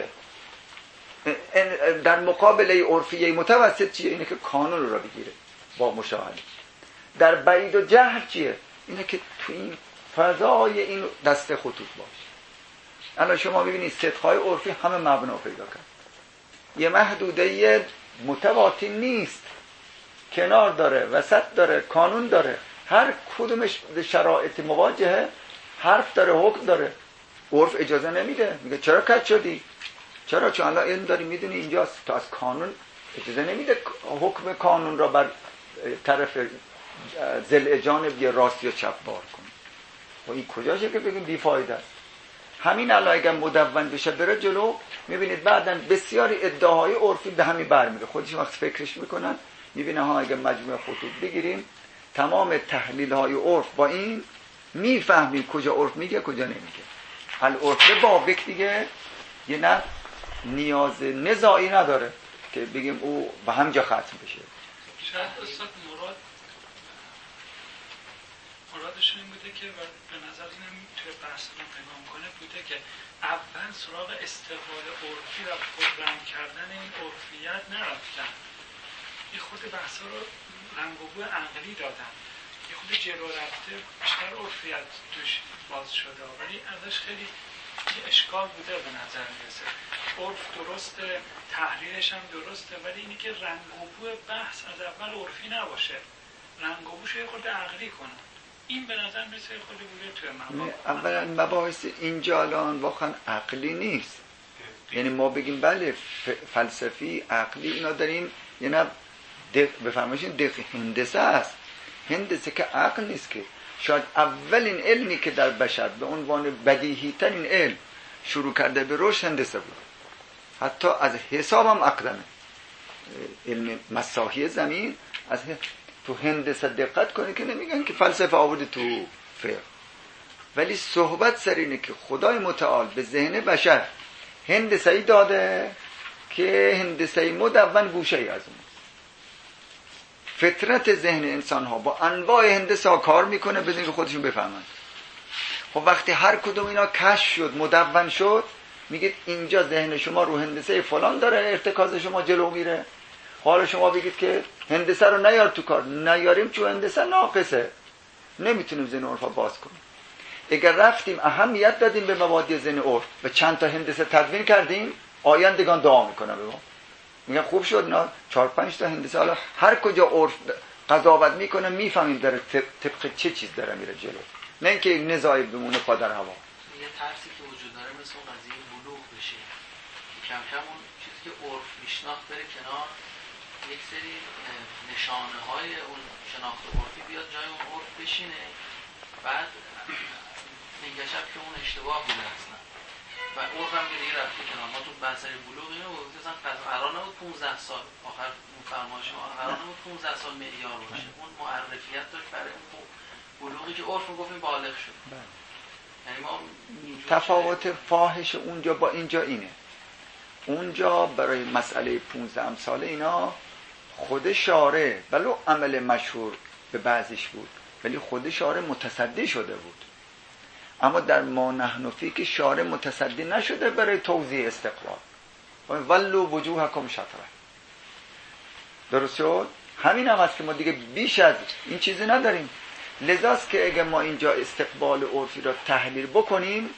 در مقابله عرفیه متوسط چیه؟ اینه که کانون رو بگیره با مشاهده. در بعید و جهل چیه؟ اینه که تو این فضای این دسته خطوط باشه. الان شما ببینید صدقهای عرفی همه مبنا پیدا کرد، یه محدوده متواتی نیست، کنار داره، وسط داره، کانون داره، هر کدومش شرایط مواجهه، حرف داره، حکم داره. عرف اجازه نمیده، میگه چرا کج شدی؟ چرا؟ چون الان علم داری میدونی اینجاست، تو از کانون اجازه نمیده حکم کانون را بر طرف ضلع جانب یا راست یا چپ بار کنی. و این کجاشه که بگیم بیفایده است؟ همین الان اگر مدون بشه بره جلو، میبینید بعداً بسیاری ادعاهای عرفی به همین برمیره. خودش وقت فکرش میکنن میبینه ها اگر مجموعه خطوط بگیریم تمام تحلیل های عرف با این میفهمیم کجا عرف میگه کجا نمیگه. العرف بابک دیگه یه نه نیاز نزاعی نداره که بگیم او به همجا ختم بشه. شاید استاد مرادشون این بوده که به نظر اینم توی بحث رو نگاه کنه بوده که اول سراغ استقبال عرفی و خودرنگ کردن این عرفیت نرفتن، یه خود بحثا رو رنگ و بو عقلی دادن، یه خود جلو رفته بیشتر عرفیت توش باز شده، ولی ازش خیلی یه اشکال بوده به نظر میرسه. عرف درسته، تحلیلش هم درسته، ولی اینی که رنگ و بو بحث از اول عرفی نباشه، رنگ و بوش یه خود عقلی کنن. این به نظر میرسه خود بوده توی مباحث. اولا مباحث اینجا الان واقعا عقلی نیست، یعنی ما بگیم بله فلسفی عقلی اینا داریم، یعنی بفرمایشین هندسه است، هندسه که عقل نیست که. شاید اولین علمی که در بشر به عنوان بدیهی ترین علم شروع کرده به رشد هندسه بود، حتی از حساب هم اقدمه. علم مساحی زمین از تو هندسه دقت کنید که نمیگن که فلسفه آورده تو فقه، ولی صحبت سر اینه که خدای متعال به ذهن بشر هندسه‌ای داده که هندسه‌ای مدون گوشه‌ای از اون. فطرت ذهن انسان ها با انواع هندسه ها کار میکنه بدون که خودشون بفهمن. خب وقتی هر کدوم اینا کشف شد، مدون شد، میگید اینجا ذهن شما رو هندسه فلان داره، ارتکاز شما جلو میره. حالا شما بگید که هندسه رو نیار تو کار، نیاریم چون هندسه ناقصه، نمیتونیم ذهن عرف باز کنیم. اگر رفتیم اهمیت دادیم به مبادی ذهن عرف و چند تا هندسه تدوین کردیم، آیندگان دعا میکنن به ما، میگن خوب شد اینا 4-5 تا هندسه، حالا هر کجا عرف قضاوت میکنه میفهمیم داره طبق چه چیز داره میره جلو، نه اینکه نزاعی بمونه پا در هوا. یه ترسی که وجود داره مثل اون قضیه بلوغ بشه، کم کم اون چیزی که عرف میشناخت بره کنار، یک سری نشانه های اون شناخت عرفی بیاد جای اون عرف بشینه، بعد میگشب که اون اشتباه بوده اصلا و عرف هم که دیگه رفتی کنار. ما تو بحثای بلوغ اینو گفتن قرار نبود 15 سال آخر اون فرمایش ما قرار نبود 15 سال معیار باشه، اون معرفیت داشت برای اون بلوغی که عرف میگفت بالغ شد. یعنی ما تفاوت فاحش اونجا با اینجا اینه، اونجا برای مسئله 15 امثال اینا خود شارع ولو عمل مشهور به بعضیش بود ولی خود شارع متصدی شده بود، اما در ما نحن فی که شارع متصدی نشده برای توضیح استقبال. ولو وجوهکم شطره. درست شد؟ همین هم هست که ما دیگه بیش از این چیزی نداریم. لذاست که اگه ما اینجا استقبال عرفی را تحلیل بکنیم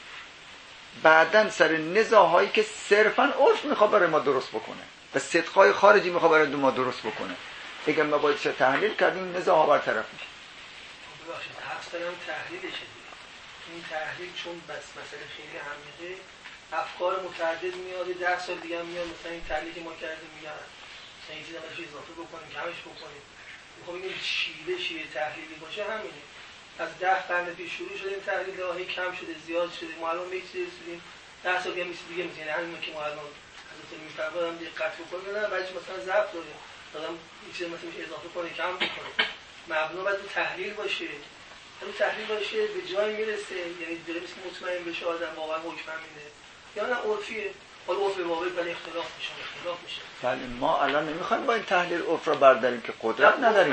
بعدن سر نزاعهایی که صرفاً عرف میخواد برای ما درست بکنه و صدقای خارجی میخواد برای ما درست بکنه، اگه ما باید تحلیل کردیم نزاعها برطرف میشه. ببخشید حرف دارم تحلیلشه. این تحلیل چون بس مسئله خیلی عمیقه، افکار متعدد میاد، 10 سال دیگه هم میاد مثلا این تحلیلی که ما کردیم میگن مثلا این چیزا رو اضافه بکنیم کمش بکنیم. خب این شیوه تحلیلی باشه همینه. از 10 قرن پیش شروع شده این تحلیل راهی کم شده زیاد شده، ما الان به چیزی رسیدیم 10 سال دیگه دیگه میگن همین که ما الان حضرت میفرمایند دقت بکنید نه بعضی مثلا ضعف داره آدم این چیز مثلا میشه اضافه کنه کم بکنه. مبنا باید تحلیل باشه. اون تحلیل باشه به جای میرسه، یعنی داره مثل مطمئن بشه آدم واقعا حکم همینه یا نه عرفیه. حالا عرف واقعی ولی اختلاف میشه. ولی ما الان نمیخوایم با این تحلیل عرف را برداریم که قدرت نداریم.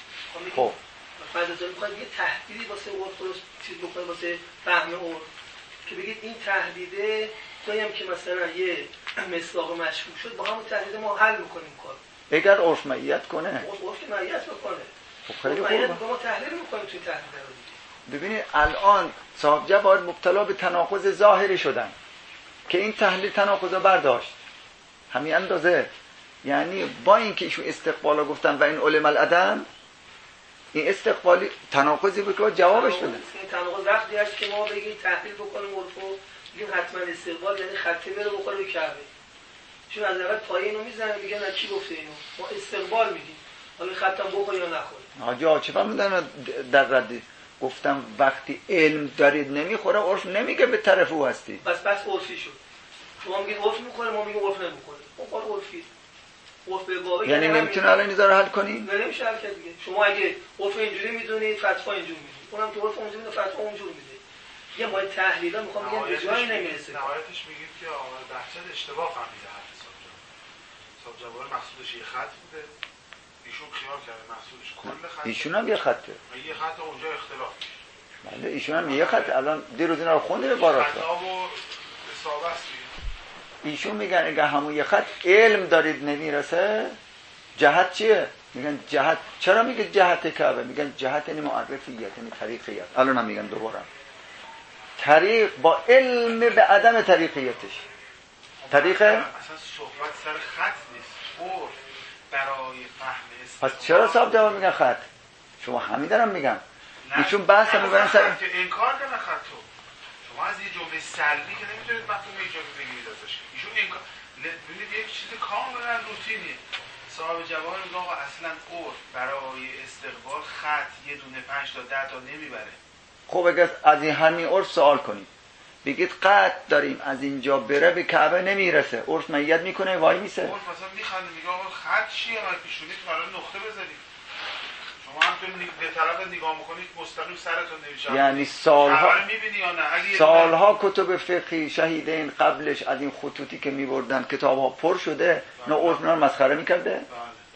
خب فضل میخواد یه تحلیلی واسه عرف درست چیز بکنه واسه فهم عرف که بگید این تحلیله تویم که مثلا یه مصداق مشهور شد با همون تحلیل ما حل میکنیم کار. اگر عرف معیت کنه عرف که معیت بکنه خب خیلی خوبه. ما تحلیل میکنیم توی تحلیل رو. ببینید الان صاحب جواد مبتلا به تناقض ظاهری شدن که این تحلیل تناقض رو برداشت همین اندازه، یعنی با اینکه ایشون استقبالا گفتن و این علم العدم این استقبالی تناقضی بود که جوابش بده. این تناقض وقتی هست که ما بگیم تحلیل بکنیم عرفو بگیم حتما استقبال یعنی خطی بره بخوره به کعبه، چون از اول پایه اینو میزنه میگن کی گفته اینو، ما استقبال میگیم حالا خطم بخوره یا نخوره. آجا چه فهمیدن در ردی گفتم وقتی علم دارید نمیخوره عرف نمیگه به طرف او هستی. بس عرفی شد. شما میگید عرف میخوره ما میگیم عرف نمیخوره. خب عرفی. عرف به واقع یعنی نمیتونه الان این رو حل کنی؟ نمیشه حل کرد دیگه. شما اگه عرف اینجوری میدونید فتوا اینجوری میدید. اونم تو عرف اونجوری میده فتوا اونجوری میده. یه ما تحلیلا میخوام بگم به جایی نمیرسه. نهایتش میگید که آقای بهجت اشتباه فهمیده حرف صاحب جواد مقصودش یه خط بوده. ایشون خیال کرده مقصودش کل خط. ایشون هم یه خطه. یه خط اونجا اختلاف. بله ایشون هم یه خط. الان دیروز اینا رو خوندیم بارات. خطا و حساب است. ایشون میگن اگه همون یه خط علم دارید نمیرسه جهت چیه؟ میگن جهت. چرا میگه جهت کعبه؟ میگن جهت یعنی معرفیت یعنی طریقیت. الان هم میگن دوباره طریق با علم به عدم طریقیتش. طریقه اصلا صحبت سر خط نیست. عرف برای فهم پس چرا صاحب جواب میگن خط؟ شما همین دارم میگن. ایشون بحث هم میگن سر که انکار کنه خطو. شما از یه جمله سلبی که نمیتونید مفهوم ایجابی بگیرید ازش. ایشون انکار ببینید یک چیز کاملا روتینیه. صاحب جواب میگه آقا اصلا عرف برای استقبال خط یه دونه 5 تا 10 تا نمیبره. خب اگه از این همین عرف سوال کنید بگید قطع داریم از اینجا بره به کعبه نمیرسه عرف معیت میکنه وای میسه؟ عرف مثلا میخنده میگه آقا خط چیه؟ من پیشونیت قرار نقطه بزنید. شما هم تو به طرف نگاه میکنید مستقیم سرتون نمیشه. یعنی سالها میبینی یا نه؟ اگه سالها کتب فقهی شهیدین قبلش از این خطوطی که میبردن کتاب ها پر شده نه عرف نه مسخره میکرده؟ بله.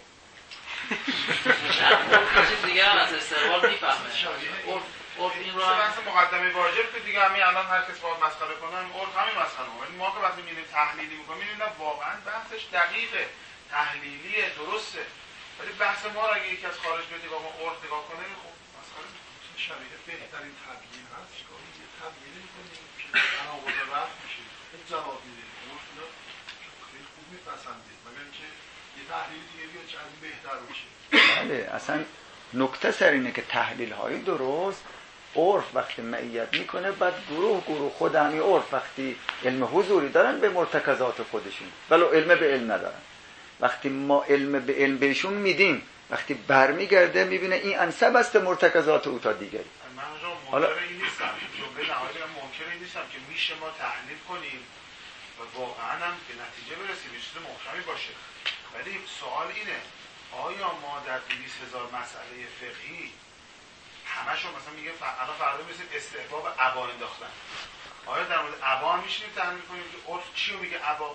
چیز دیگه هم از استقبال میفهمه. عرف این رو بحث مقدمه واجب که دیگه همین الان هر کس باید مسخره کنه عرف همین مسخره کنه. ما که وقتی میبینیم تحلیلی میکنیم میبینیم نه واقعا بحثش دقیقه تحلیلیه درسته. ولی بحث ما را اگه یکی از خارج بیاد نگاه ما عرف نگاه کنه خب مسخره این شریعه بهترین تبیین هست. شکاری یه تبیینی میکنیم که تناقض رفت میشه این جواب میده عرف اینا خیلی خوب میپسندید مگر اینکه یه تحلیل دیگه بیاد که از این بهتر بشه. بله اصلا نکته سر اینه که تحلیل های درست عرف وقتی معیت میکنه بعد گروه خود همین عرف وقتی علم حضوری دارن به مرتکزات خودشون ولو علم به علم ندارن وقتی ما علم به علم بهشون میدیم، وقتی برمیگرده میبینه این انسب است مرتکزات او تا دیگری. من منکر این نیستم، جمله نهایی من منکر این نیستم که میشه ما تحلیل کنیم و واقعا هم به نتیجه برسیم، یه چیز محکمی باشه. ولی سوال اینه آیا ما در 200,000 مسئله فقهی همشون مثلا میگه الان فردا میرسیم استحباب عبا انداختن، آیا در مورد عبا هم میشینیم تحلیل کنیم که عرف چی رو میگه عبا؟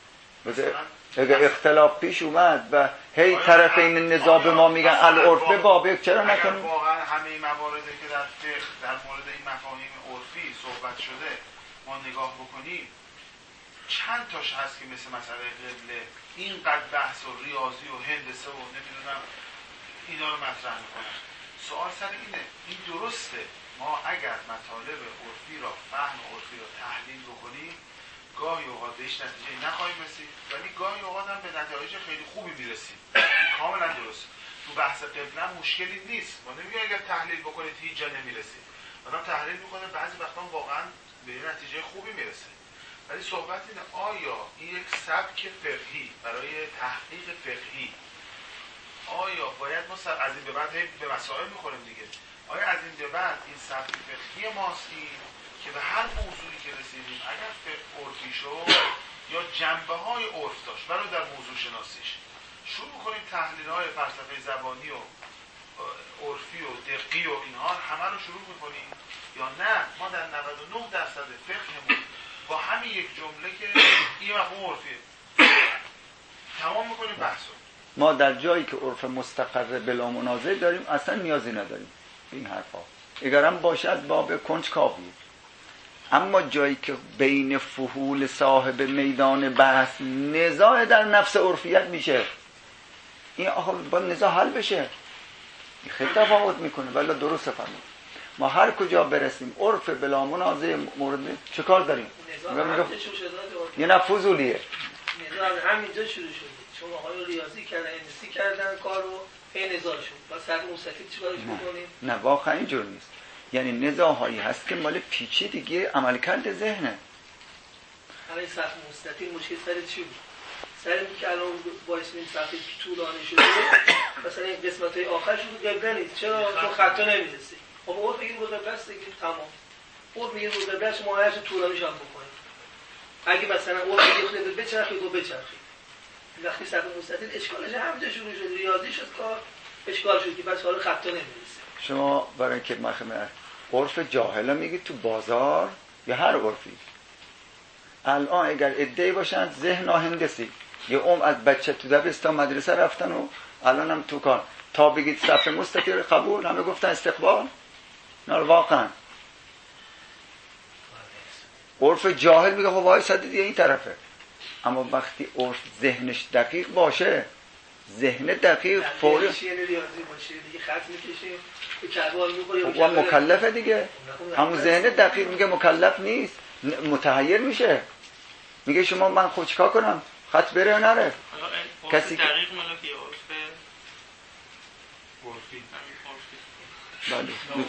اگه اختلاف پیش اومد و هی طرفین نزاع به ما میگن العرف بابک، چرا نکنیم؟ اگر واقعا همه مواردی که در فقه در مورد این مفاهیم عرفی صحبت شده ما نگاه بکنیم، چند تاش هست که مثل مسئله قبله اینقدر بحث و ریاضی و هندسه و نمیدونم اینا رو مطرح میکنن؟ سوال سر اینه، این درسته ما اگر مطالب عرفی را، فهم عرفی را تحلیل بکنیم گاهی اوقات بهش نتیجه نخواهیم رسید، ولی گاهی اوقات هم به نتایج خیلی خوبی میرسیم. این کاملا درست. تو بحث قبله مشکلی نیست، ما نمیگیم اگر تحلیل بکنید هیچ جا نمیرسید. آدم تحلیل میکنه بعضی وقتا واقعا به نتیجه خوبی میرسه. ولی صحبت اینه آیا این یک سبک فقهی برای تحقیق فقهی، آیا باید ما از این به بعد به مسائل میخوریم دیگه، آیا از این به بعد این سبک فقهی ماست که به هر موضوعی که رسیدیم اگر فقه عرفی شد یا جنبه های عرف داشت ولو در موضوع شناسیش شروع کنیم تحلیل های فلسفه زبانی و عرفی و دقی و اینها همه رو شروع میکنیم، یا نه ما در 99% فقهمون با همین یک جمله که این مفهوم عرفیه تمام میکنیم بحثو. ما در جایی که عرف مستقر بلا منازع داریم اصلا نیازی نداریم این حرفا، اگرم باشد باب کنجکاوی. اما جایی که بین فحول صاحب میدان بحث نزاع در نفس عرفیت میشه، این آخه باید نزاع حل بشه، این خیلی تفاوت میکنه. ولی درست فرمود ما هر کجا برسیم عرف بلا منازع مورد چه کار داریم؟ یه نه فضولیه. نزاع همینجا شروع شد، چون آقای ریاضی کردن انسی کردن کارو هی نزاع شد، بعد سر مستفید چیکارش میکنیم؟ نه واقعا اینجور نیست. یعنی نزاع هایی هست که مال پیچیدگی عملکرد ذهنه. همین صف مستطیل مشکل سر چی بود؟ سر این که الان بایستیم صفحه طولانی شده، مثلا این قسمت های آخر شده قبله نیست، چرا؟ چون خطا نمیرسه. خب اون بگیم بود قبله است دیگه تمام. اون میگه بود قبله شما هرچی طولانیش هم بکنید. اگه مثلا اون میگه خود بچرخید و بچرخید. وقتی صفحه مستطیل اشکالش همینجا شروع شد، ریاضی شد کار اشکال شد که بس حالا خطا نمیرسه. شما برای اینکه عرف جاهلا میگید تو بازار یا هر عرفی، الان اگر ادعی باشن ذهن هندسی یه از بچه تو دبستان مدرسه رفتن و الان هم تو کار، تا بگید صفحه مستطیل قبول همه گفتن استقبال. نه واقعا عرف جاهل میگه خب وای صد دیگه این طرفه. اما وقتی عرف ذهنش دقیق باشه، ذهن دقیق فوری ریاضی باشه دیگه خط میکشه به کلبال میخوره و مکلفه دیگه. همون ذهن دقیق میگه مکلف نیست، متحیر میشه، میگه شما من خود چیکار کنم خط بره یا نره. کسی دقیق ملاکی عرفی بله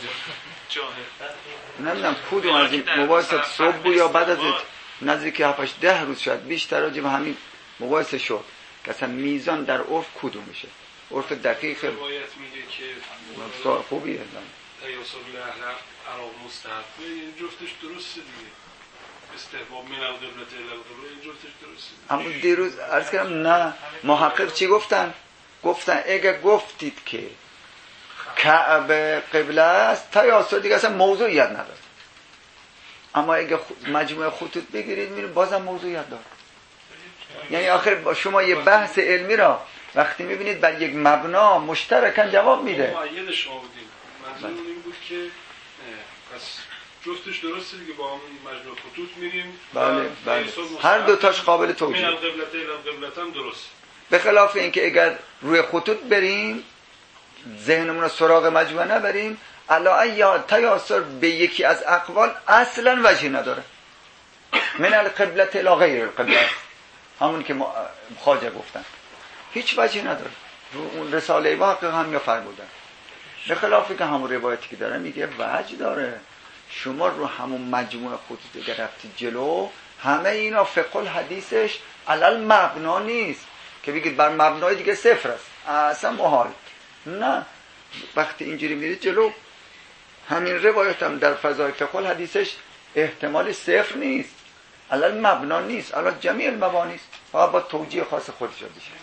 نمیدونم کدوم از این مباحث صبح بود یا بعد از نزدیک 7-10 روز شد بیشتر راجع به همین مباحث شد که اصلا میزان در عرف کدومشه. عرف دقیق روایت میگه که خوبیه تیاسر لحظه عراق مستحبه، این جفتش درسته دیگه، استحباب من القبلة الی القبلة، این جفتش درسته. اما دیروز عرض کردم نه محقق چی گفتن اگه گفتید که کعبه قبله است تیاسر دیگه اصلا موضوعیت نداره، اما اگه مجموعه خطوط بگیرید میرید بازم موضوعیت داره. یعنی آخر شما یه بحث علمی را وقتی میبینید بر یک مبنا مشترکاً جواب میده. معید شما بودیم منظور این بود که پس جفتش درسته دیگه، با هم مجموعه خطوط میریم. بله هر دوتاش قابل توجیه. من القبلة الی القبلة هم درست. به خلاف اینکه اگر روی خطوط بریم ذهنمون رو سراغ مجموعه نبریم، علا یا تیاسر به یکی از اقوال اصلا وجهی نداره. من القبلة الی غیر القبلة، همون که خواجه گفتن هیچ وجهی نداره. اون رساله واقع هم فرمودن. به خلافی که همون روایتی که داره میگه وجه داره. شما رو همون مجموعه خطوط اگر رفتی جلو، همه اینا فقه الحدیثش علل مبنا نیست، که بگید بر مبنای دیگه صفر است، اصلا محال. نه، وقتی اینجوری میرید جلو، همین روایت هم در فضای فقه حدیثش احتمال صفر نیست، علل مبنا نیست، علل جمیع المبانی است، فقط با توجیه خاص خودش بشه.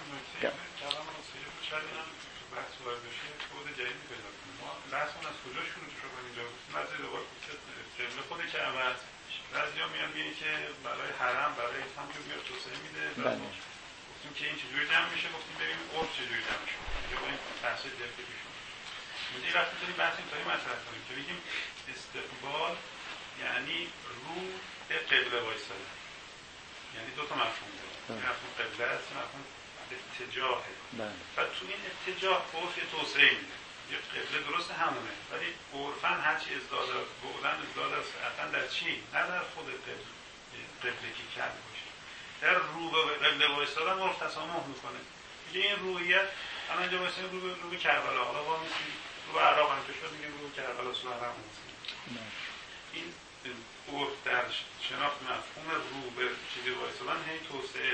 بعضی ها میان بینی که برای حرم برای اسلام که بیاد توسعه میده. گفتیم که این چجوری جمع میشه، گفتیم ببینیم عرف چجوری جمع میشه. اینجا با این بحث دیگه پیشون میگه وقتی داریم بحث اینطوری مطرح کنیم که بگیم استقبال یعنی رو به قبله وایسادن، یعنی دو تا مفهوم داره. مفهوم قبله است، مفهوم اتجاهه. و تو این اتجاه عرف توسعه میده. یه قبله درست همونه، ولی عرفاً هرچی ازداد بودن ازداد است اصلا در چی؟ نه در خود قبله که کرده باشه، در رو به قبله وایستادن عرف تسامح میکنه. میگه این رویت الان اینجا وایسادن رو به کربلا، حالا با میگیم رو به عراق هم که شد میگیم رو به کربلا سو عراق میگیم. این عرف در شناخت مفهوم رو به چیزی وایستادن هی توسعه.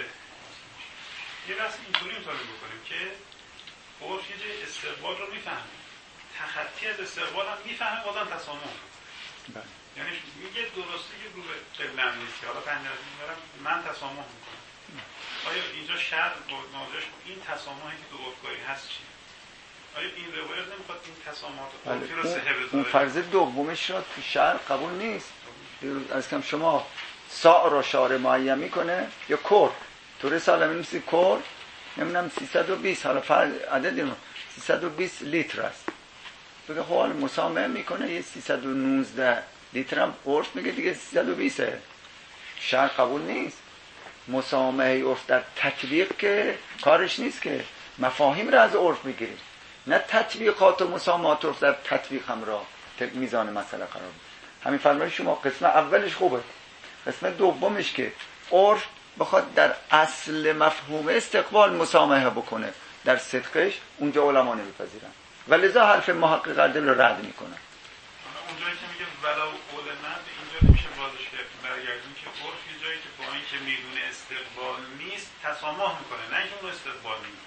یه بحث اینطوری میتونیم بکنیم که عرف یه جای استقبال رو میفهمه، تخطی از استقبال هم میفهمه، بازم تسامح. یعنی میگه درسته که رو به قبله نیست که حالا پنجره میبرم من تسامح میکنم. آیا اینجا شرط ناظرش این تسامحی که تو عرفگاهی هست چیه؟ آیا این روایت نمیخواد این تسامحات عرفی رو صحه بذاره؟ اون فرض دومش را تو شرع قبول نیست. از کم شما ساع را شارع معین میکنه یا کور تو رساله می‌نویسی کور نمیدونم 320 حالا عددی رو 320 لیتر است، بگه خب حالا مسامحه میکنه یه 319 لیتر هم عرف میگه دیگه 320 شرع قبول نیست. مسامحه عرف در تطبیق که کارش نیست، که مفاهیم رو از عرف میگیریم، نه تطبیقات و مسامحات عرف در تطبیق هم را میزان مسئله قرار میده. همین فرمایش شما قسم اولش خوبه، قسم دومش که عرف بخواد در اصل مفهوم استقبال مسامحه بکنه در صدقش، اونجا علما نمیپذیرن و لذا حرف محقق عدل رو رد میکنن. اونجایی که میگه ولو قول من به اینجا میشه بازش کرد برگردون که عرف یه جایی که با اینکه میدونه استقبال نیست تسامح میکنه، نه اینکه اون استقبال میکنه.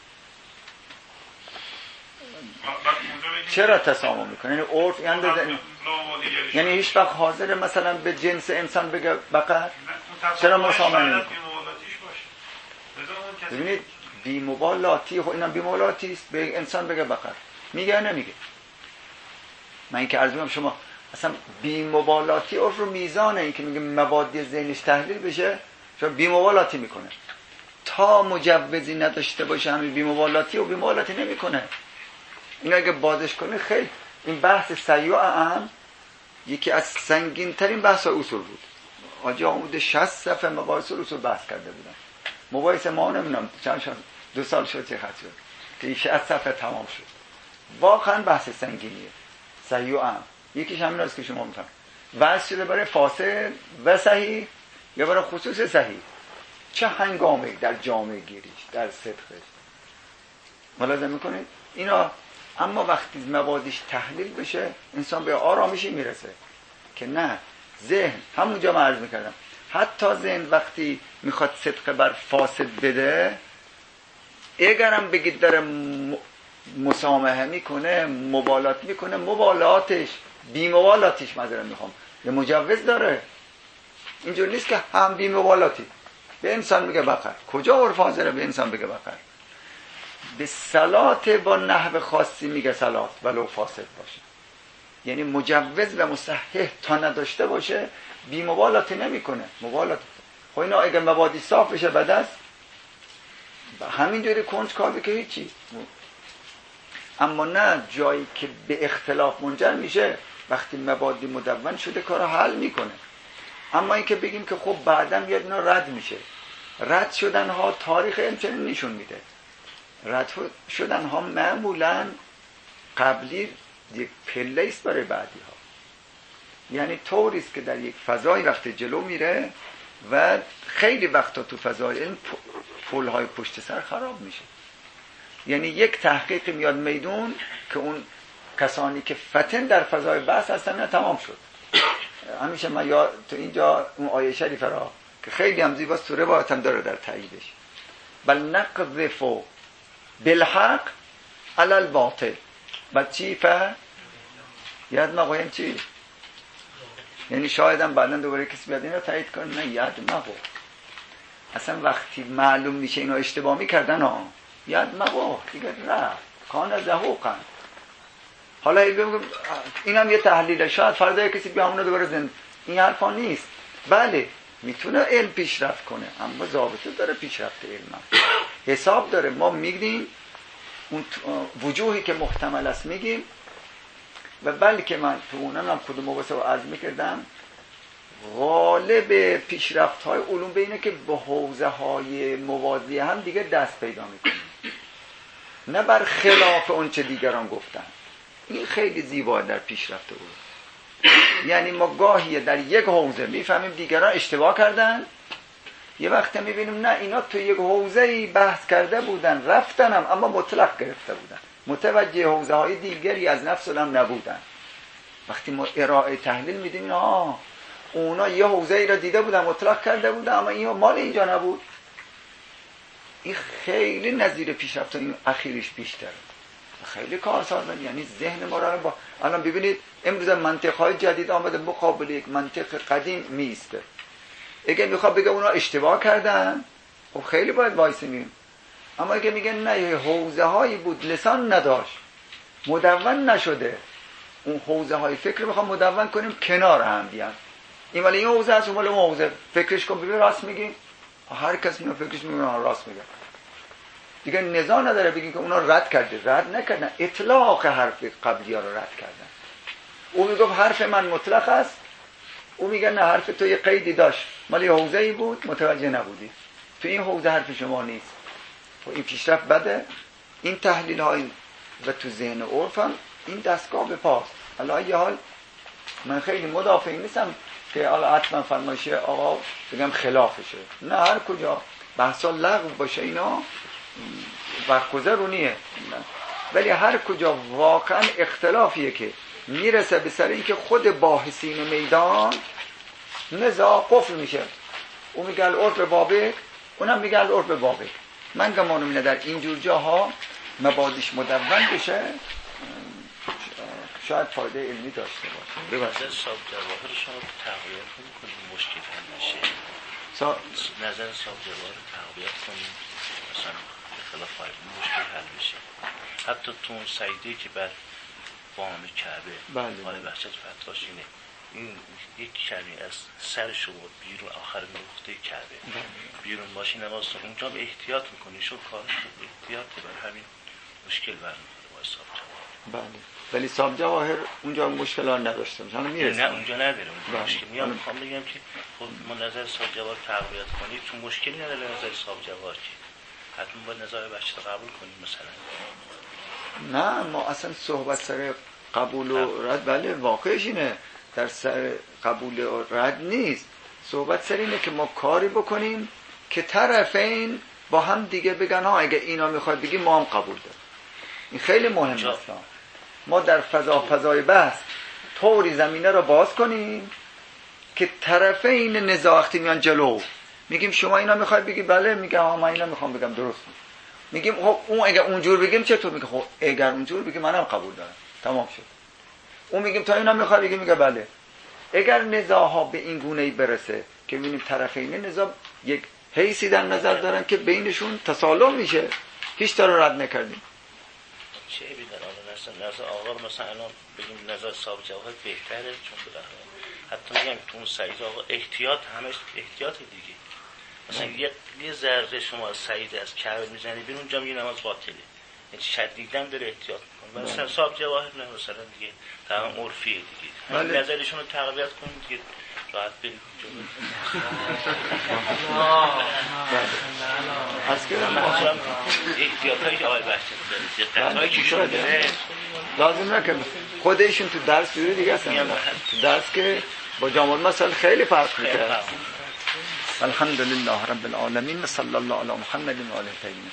چرا تسامح میکنه؟ یعنی عرف یعنی هیچ وقت حاضر مثلا به جنس انسان بگه بقر؟ چرا مسامحه نمیکنه؟ ببینید بی‌مبالاتی، خب اینم بی‌مبالاتی است به انسان بگه بقر، میگه نمیگه؟ من اینکه عرض می‌کنم شما اصلا بی‌مبالاتی عرف رو میزانه اینکه میگه مبادی ذهنش تحلیل بشه، شما بی‌مبالاتی میکنه تا مجوزی نداشته باشه همین بی‌مبالاتی و بی‌مبالاتی نمیکنه. اینا اگه بازش کنه خیلی این بحث سیاع هم یکی از سنگین ترین بحث اصول بود. آجی آموده 60 صفحه مباحث اصول بحث کرده بودن. مباحث ما نمیدونم چند سال 2 سال شد چه خط شد که 60 صفحه تمام شد. واقعا بحث سنگینیه. سیاع هم یکیش همین است که شما میفهمید. واسه شده برای فاسد و صحیح یا برای خصوص صحیح. چه هنگامی در جامعه گیریش در صدقش ملاحظه میکنید اینا. اما وقتی مبادیش تحلیل بشه انسان به آرامشی میرسه که نه ذهن همونجا من عرض میکردم حتی ذهن وقتی میخواد صدق بر فاسد بده اگرم بگید داره مسامحه میکنه مبالات میکنه مبالاتش بی مبالاتش معذرت میخوام یه مجوز داره. اینجور نیست که هم بی مبالاتی به انسان میگه بقر. کجا عرف حاضره به انسان بگه بقر؟ به صلات با نحو خاصی میگه صلات ولو فاسد باشه، یعنی مجوز و مصحح تا نداشته باشه بی مبالاتی نمیکنه. مبالات خب اینا اگه مبادی صاف بشه بعد است همینجوری کنج کار که هیچی. اما نه جایی که به اختلاف منجر میشه وقتی مبادی مدون شده کارو حل میکنه. اما اینکه بگیم که خب بعداً میاد اینا رد میشه، رد شدن ها تاریخ همچنین نشون میده. رد شدن ها معمولاً قبلی یک پله است برای بعدی ها، یعنی طوری است که در یک فضای وقت جلو میره و خیلی وقتا تو فضای این پل های پشت سر خراب میشه. یعنی یک تحقیق میاد میدون که اون کسانی که فتن در فضای بحث هستن تمام شد. همیشه من یا تو اینجا اون آیه شریفه را که خیلی هم زیباست تو روایت هم داره در تاییدش بل نقذف بالحق علی الباطل. بعد چی یاد مقایم چی؟ یعنی شاید هم بعدن دوباره کسی بیاد این رو تایید کنه. نه یاد مقا اصلا وقتی معلوم میشه اینو اشتباه میکردن ها یاد مقا دیگه رفت کان زهوقا. حالا این هم یه تحلیله. شاید فردا کسی بیا همونو دوباره زنده. این حرفا نیست. بله میتونه علم پیشرفت کنه اما ضابطه داره پیشرفت علم حساب داره. ما میگیم اون وجوهی که محتمل است میگیم و بلکه من تو اونم هم کدوم مباحثه رو عرض میکردم غالب پیشرفت های علوم به اینه که به حوزه های موازی هم دیگه دست پیدا میکنیم نه بر خلاف اون چه دیگران گفتن. این خیلی زیبا در پیشرفت علوم. یعنی ما گاهی در یک حوزه میفهمیم دیگران اشتباه کردن، یه وقت میبینیم نه اینا تو یک حوزه‌ای بحث کرده بودن رفتنم اما مطلق گرفته بودن، متوجه حوزه های دیگری از نفس هم نبودن. وقتی ما ارائه تحلیل میدیم اونا یه حوزه‌ای را دیده بودن مطلق کرده بودن اما این مال اینجا نبود. این خیلی نظیر پیشرفت این اخیرش بیشتره، خیلی کارسازه. یعنی ذهن ما را با الان ببینید امروز منطق‌های جدید آمده مقابل یک منطق قدیم میسته. اگه میخواد بگه اونا اشتباه کردن خب خیلی باید وایسیم. اما اگه میگه نه یه حوزه هایی بود لسان نداشت مدون نشده، اون حوزه های فکر میخوام مدون کنیم کنار هم بیان. این ولی این حوزه هست اون ولی اون حوزه فکرش کن ببین راست میگیم. هر کس اینو فکرش میگه راست میگه دیگه نزاع نداره بگیم که اونا رد کرده. رد نکردن، اطلاق حرف قبلی ها رو رد کردن. او میگفت حرف من مطلق است، او میگه نه حرف تو یه قیدی داشت مالی حوزه‌ای بود متوجه نبودی، تو این حوزه حرف شما نیست. و این پیشرفت بده. این تحلیل های و تو ذهن عرف هم این دستگاه به پاست. حالا یه حال من خیلی مدافع نیستم که حالا حتما فرمایشه آقا بگم خلافشه، نه هر کجا بحثا لغو باشه اینا وقت گذرونیه، ولی هر کجا واقعا اختلافیه که میرسه به سر اینکه خود باحثین میدان نزاع قفل میشه. اون میگه العرف بابک، اونم میگه العرف بابک. من گمانم اینه در اینجور جاها مبادیش مدون بشه شاید فایده علمی داشته باشه. نظر صاحب جواهر شما تقویت کنیم مشکل حل میشه. نظر صاحب جواهر تقویت کنیم مثلا خلاف فایده مشکل حل میشه. حتی تو اون سعیده که بر بام کعبه آقای بخشت فتواش اینه این یک کمی از سر شما بیرون آخر نقطه کعبه بیرون باشی نمازتون اونجا به احتیاط میکنی شو کارش احتیاطه بر همین مشکل برمیخوره با صاحب جواهر. بله ولی صاحب جواهر اونجا مشکل ها نداشته مثلا میرسه. نه اونجا نداره اونجا مشکل. میخوام بگم که خب ما نظر صاحب جواهر تقویت کنید تو مشکلی نداره نظر صاحب جواهر که حتما باید نظر بخشت قبول کنیم مثلا. نه ما اصلا صحبت سر قبول و رد بله واقعش اینه، در سر قبول و رد نیست. صحبت سر اینه که ما کاری بکنیم که طرفین با هم دیگه بگن ها اگه اینا میخواد بگیم ما هم قبول داریم. این خیلی مهم است. ما در فضای بحث طوری زمینه رو باز کنیم که طرفین نزاع وقتی میان جلو میگیم شما اینا میخواد بگی بله، میگم ها من اینا میخوام بگم درست میگیم خب اون اگه اونجور بگیم چطور؟ میگه خب اگر اونجور بگیم منم قبول دارم تمام شد. اون میگیم تا اینا میخواد بگیم میگه بله. اگر نزاع ها به این گونه‌ای برسه که ببینیم طرفین نزاع یک حیثی در نظر دارن که بینشون تسالم میشه هیچ تا رو رد نکردیم. چه بیدن نظر آقا مثلا الان بگیم نظر صاحب جواهر بهتره چون بودن حتی میگم تو اون سعید آقا احتیاط همش احتیاط دیگه. مثلا یه ذره شما سعید از کعبه میزنی بیرون اونجا میگه نماز باطله، یعنی شدیداً داره احتیاط میکنه. مثلا صاحب جواهر نه مثلا دیگه تمام عرفیه دیگه. همین نظرشون رو تقویت کنید دیگه راحت برید جلو. از که مثلا احتیاطایی که آقای بخشت داره دقت‌هایی که شما داره لازم نکنه خودشون تو درس جوری دیگه هستن. تو درس که با جامعه مثلا خیلی فرق میکنه. الحمدلله رب العالمین و صلی الله علی محمد و آله الطاهرین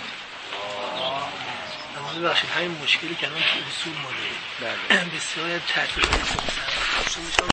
الطاهرین. ببخشید همین مشکلی که الان تو اصول ما داریم بسیاری از ترتیبات